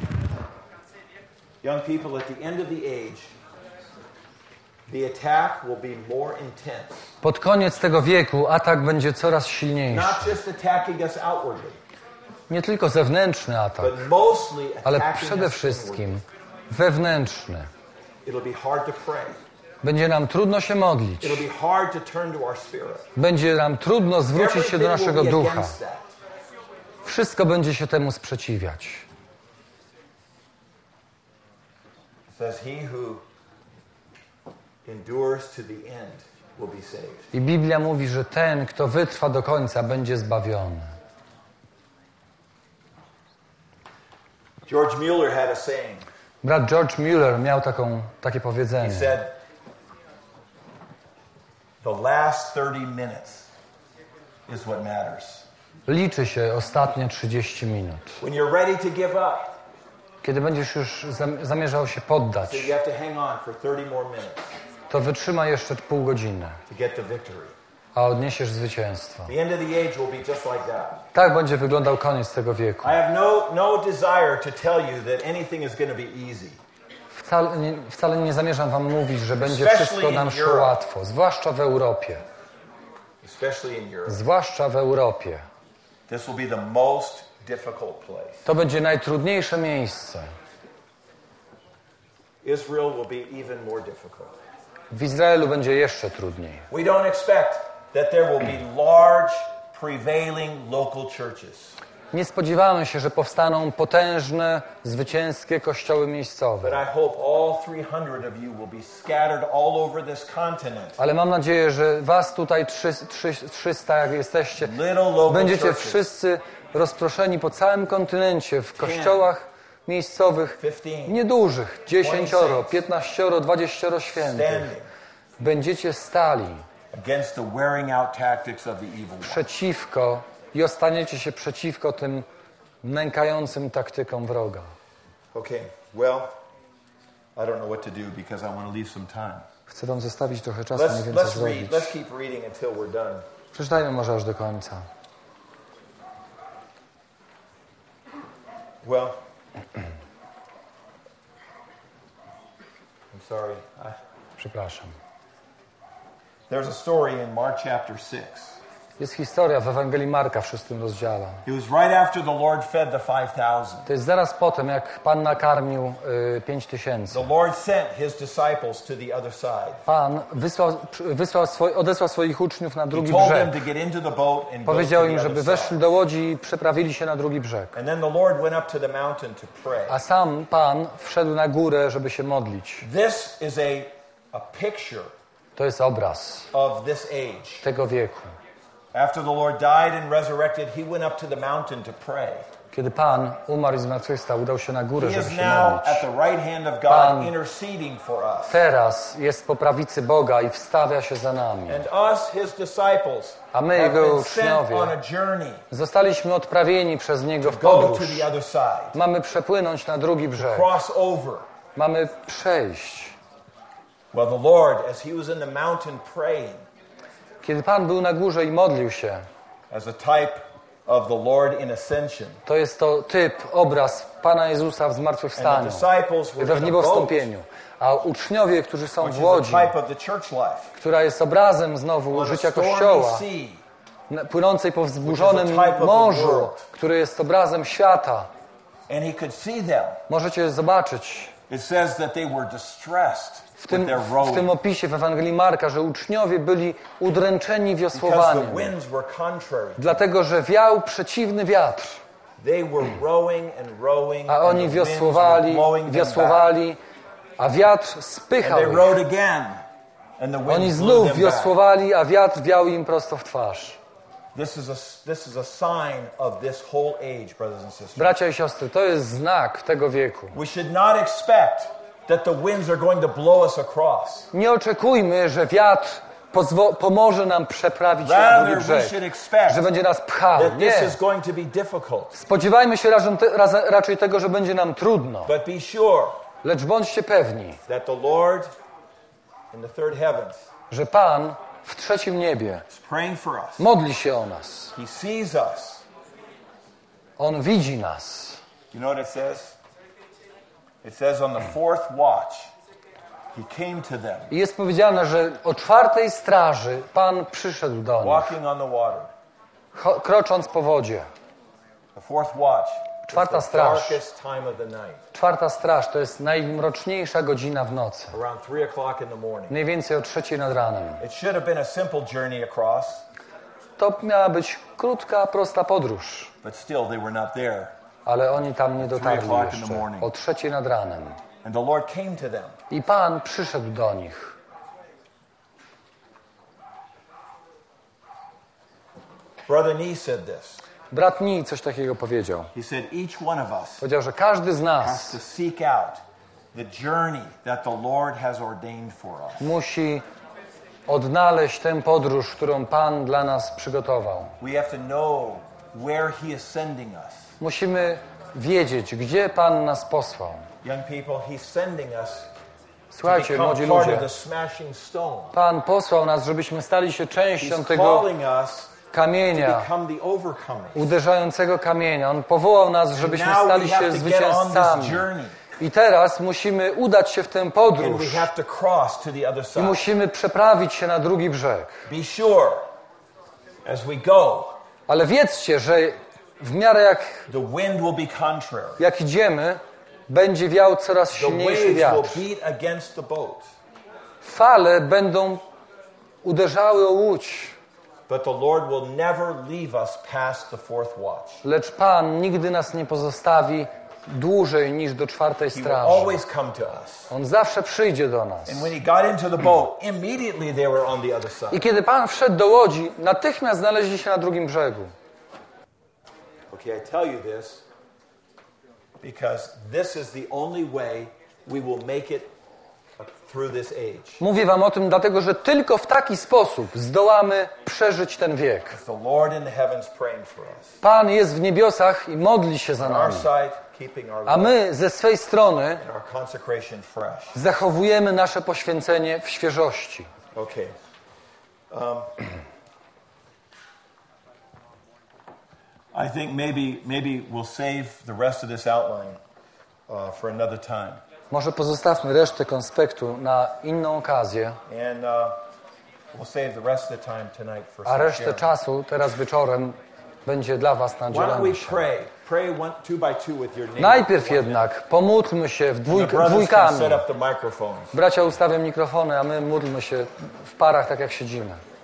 young people, at the end of the age, the attack will be more intense. Pod koniec tego wieku atak będzie coraz silniejszy. Not just attacking us outwardly, Nie tylko zewnętrzny atak, but mostly ale attacking przede us wszystkim inwardly. wewnętrzny. It'll be hard to pray. Będzie nam trudno się modlić. It'll be hard to turn to our spirit. Będzie nam trudno zwrócić się do Everything naszego will be ducha. against that. Wszystko będzie się temu sprzeciwiać. It says, he who endures to the end will be saved. I Biblia mówi, że ten, kto wytrwa do końca, będzie zbawiony. George Mueller had a saying. Brat George Mueller miał takie He powiedzenie. said, the last 30 minutes is what matters. Liczy się ostatnie 30 minut. When you're ready to give up, Kiedy będziesz już zamierzał się poddać, so you have to hang on for 30 more minutes to wytrzyma jeszcze pół godziny, to get the victory. a odniesiesz zwycięstwo. The end of the age will be just like that. Tak będzie wyglądał koniec tego wieku. I have no desire to tell you that anything is going to be easy. Wcale nie zamierzam wam mówić, że będzie wszystko nam szło łatwo, zwłaszcza w Europie. Especially in Europe. Zwłaszcza w Europie. This will be the most difficult place. To będzie najtrudniejsze miejsce. Israel will be even more difficult. W Izraelu będzie jeszcze trudniej. We don't expect that there will be large, prevailing local churches. Nie spodziewamy się, że powstaną potężne, zwycięskie kościoły But miejscowe. I hope all 300 of you will be scattered all over this continent. Ale mam nadzieję, że was tutaj 300, jak jesteście, Little local będziecie churches. wszyscy rozproszeni po całym kontynencie, w kościołach miejscowych, 15, niedużych, 10, 15, 20 świętych. standing Będziecie stali against the wearing out tactics of the evil one. przeciwko i ostaniecie się przeciwko tym nękającym taktykom wroga. Okay, well, I don't know what to do because I want to leave some time. Chcę wam zostawić trochę czasu, nie wiem co Let's zrobić. read. Let's keep reading until we're done. Przeczytajmy może aż do końca. Well, I'm sorry. Przepraszam. There's a story in Mark chapter 6. Jest historia w Ewangelii Marka w 6 rozdziale. It was right after the Lord fed the 5,000. To jest zaraz po tym, jak Pan nakarmił 5000. The Lord sent his disciples to the other side. Pan odesłał swoich uczniów na He drugi told them brzeg. to get into the boat and go to Powiedział the im, żeby other weszli side. do łodzi i przeprawili się na drugi brzeg. And then the Lord went up to the mountain to pray. A sam Pan wszedł na górę, żeby się modlić. This is a picture To jest obraz of this age. tego wieku. After the Lord died and resurrected, he went up to the mountain to pray. Kiedy Pan umarł i zmartwychwstał, udał się na górę, He żeby is się now modlić. at the right hand of God, Pan interceding for us. Teraz jest po prawicy Boga i wstawia się za nami. And us, his disciples, A my, have Jego been sent uczniowie, on a journey Zostaliśmy odprawieni przez Niego w go to podróż. the other side, Mamy przepłynąć na drugi brzeg. cross over. Mamy przejść. Well, the Lord, as he was in the mountain praying, Kiedy Pan był na górze i modlił się, as a type of the Lord in ascension, to jest to obraz Pana Jezusa w and the zmartwychwstaniu, disciples were we in a boat, niebowstąpieniu. A uczniowie, którzy są which w is łodzi, a type of the church life, która jest obrazem znowu on a życia stormy Kościoła, sea, płynącej po wzburzonym type of the morzu, world. który jest obrazem świata. and he could see them. Możecie zobaczyć. It says that they were distressed. w with their tym rowing. opisie w Ewangelii Marka, że uczniowie byli udręczeni Because the wiosłowaniem, winds were contrary. dlatego że wiał przeciwny wiatr, They were rowing and rowing, a and oni the winds were wiosłowali, blowing them back. wiosłowali, a wiatr And spychał they ich. rowed again, and the Oni winds blew znów them back. wiosłowali, a wiatr wiał im prosto w twarz. This is a sign of this whole age, brothers and sisters. Bracia i siostry, to jest znak tego wieku. We should not expect that the winds are going to blow us across. Nie oczekujmy, że wiatr pomoże nam przeprawić się na Rather, drugi we brzeg, should expect że będzie nas pchał. that this Nie. is going to be difficult. Spodziewajmy się raczej tego, że będzie nam trudno. But be sure Lecz bądźcie pewni, that the Lord in the third heavens że Pan w trzecim niebie is praying for us. modli się o nas. He sees us. On widzi nas. You know what it says? It says on the fourth watch, He came to them, I jest powiedziane, że o 4 straży Pan przyszedł do nich, walking on the water. krocząc po wodzie. The fourth watch is Czwarta the straż. darkest time of the night, 4 straż to jest najmroczniejsza godzina w nocy. around 3 o'clock in the morning. Mniej więcej o 3 nad ranem. It should have been a simple journey across, To miała być krótka, prosta podróż. but still they were not there. Ale oni tam nie dotarli 3 o'clock in the jeszcze. morning. O 3 nad ranem. And the Lord came to them. I Pan przyszedł do nich. Brother Nee said this. Brat Nee coś takiego powiedział. He said, each one of us Powiedział, że każdy z has nas to seek out the journey that the Lord has ordained for us. musi odnaleźć tę podróż, którą Pan dla nas przygotował. We have to know where He is sending us. Musimy wiedzieć, gdzie Pan nas posłał. Young people, He's sending us to Słuchajcie, become młodzi part of ludzie, the smashing stone. Pan posłał nas, żebyśmy stali się częścią He's tego calling us to kamienia, become the overcomers. uderzającego kamienia. On powołał nas, żebyśmy Now stali we have się to get on this zwycięzcami. journey. I teraz musimy udać się w tę And podróż we have to cross to the other i side. musimy przeprawić się na drugi brzeg. Be sure, as we go, Ale wiedzcie, że w miarę the wind will be contrary. jak idziemy, będzie wiał coraz The silniejszy waves wiatr. will beat against the boat. Fale będą uderzały o łódź, But the Lord will never leave us past the fourth watch. lecz Pan nigdy nas nie pozostawi dłużej niż do 4 He will straży. always come to us. On zawsze przyjdzie do nas. And when He got into the boat, immediately they were on the other side. I kiedy Pan wszedł do łodzi, natychmiast znaleźli się na drugim brzegu. Okay, I tell you this because this is the only way we will make it through this age. Mówię wam o tym dlatego, że tylko w taki sposób zdołamy przeżyć ten wiek. The Lord in the heavens praying for us. Pan jest w niebiosach i modli się za On our nami. side, keeping our A love my ze swej strony and our consecration fresh. zachowujemy nasze poświęcenie w świeżości. Okay. I think maybe we'll save the rest of this outline for another time. Może pozostawmy resztę konspektu na inną okazję, And we'll save the rest of the time tonight for a some resztę sharing. czasu teraz wieczorem będzie dla was na Why don't we dzielenie się. pray? Pray two by two with your neighbor. Najpierw jednak pomódlmy się The brothers can dwójkami. set up the microphones. Bracia ustawią mikrofony, a my módlmy się w parach, tak jak siedzimy.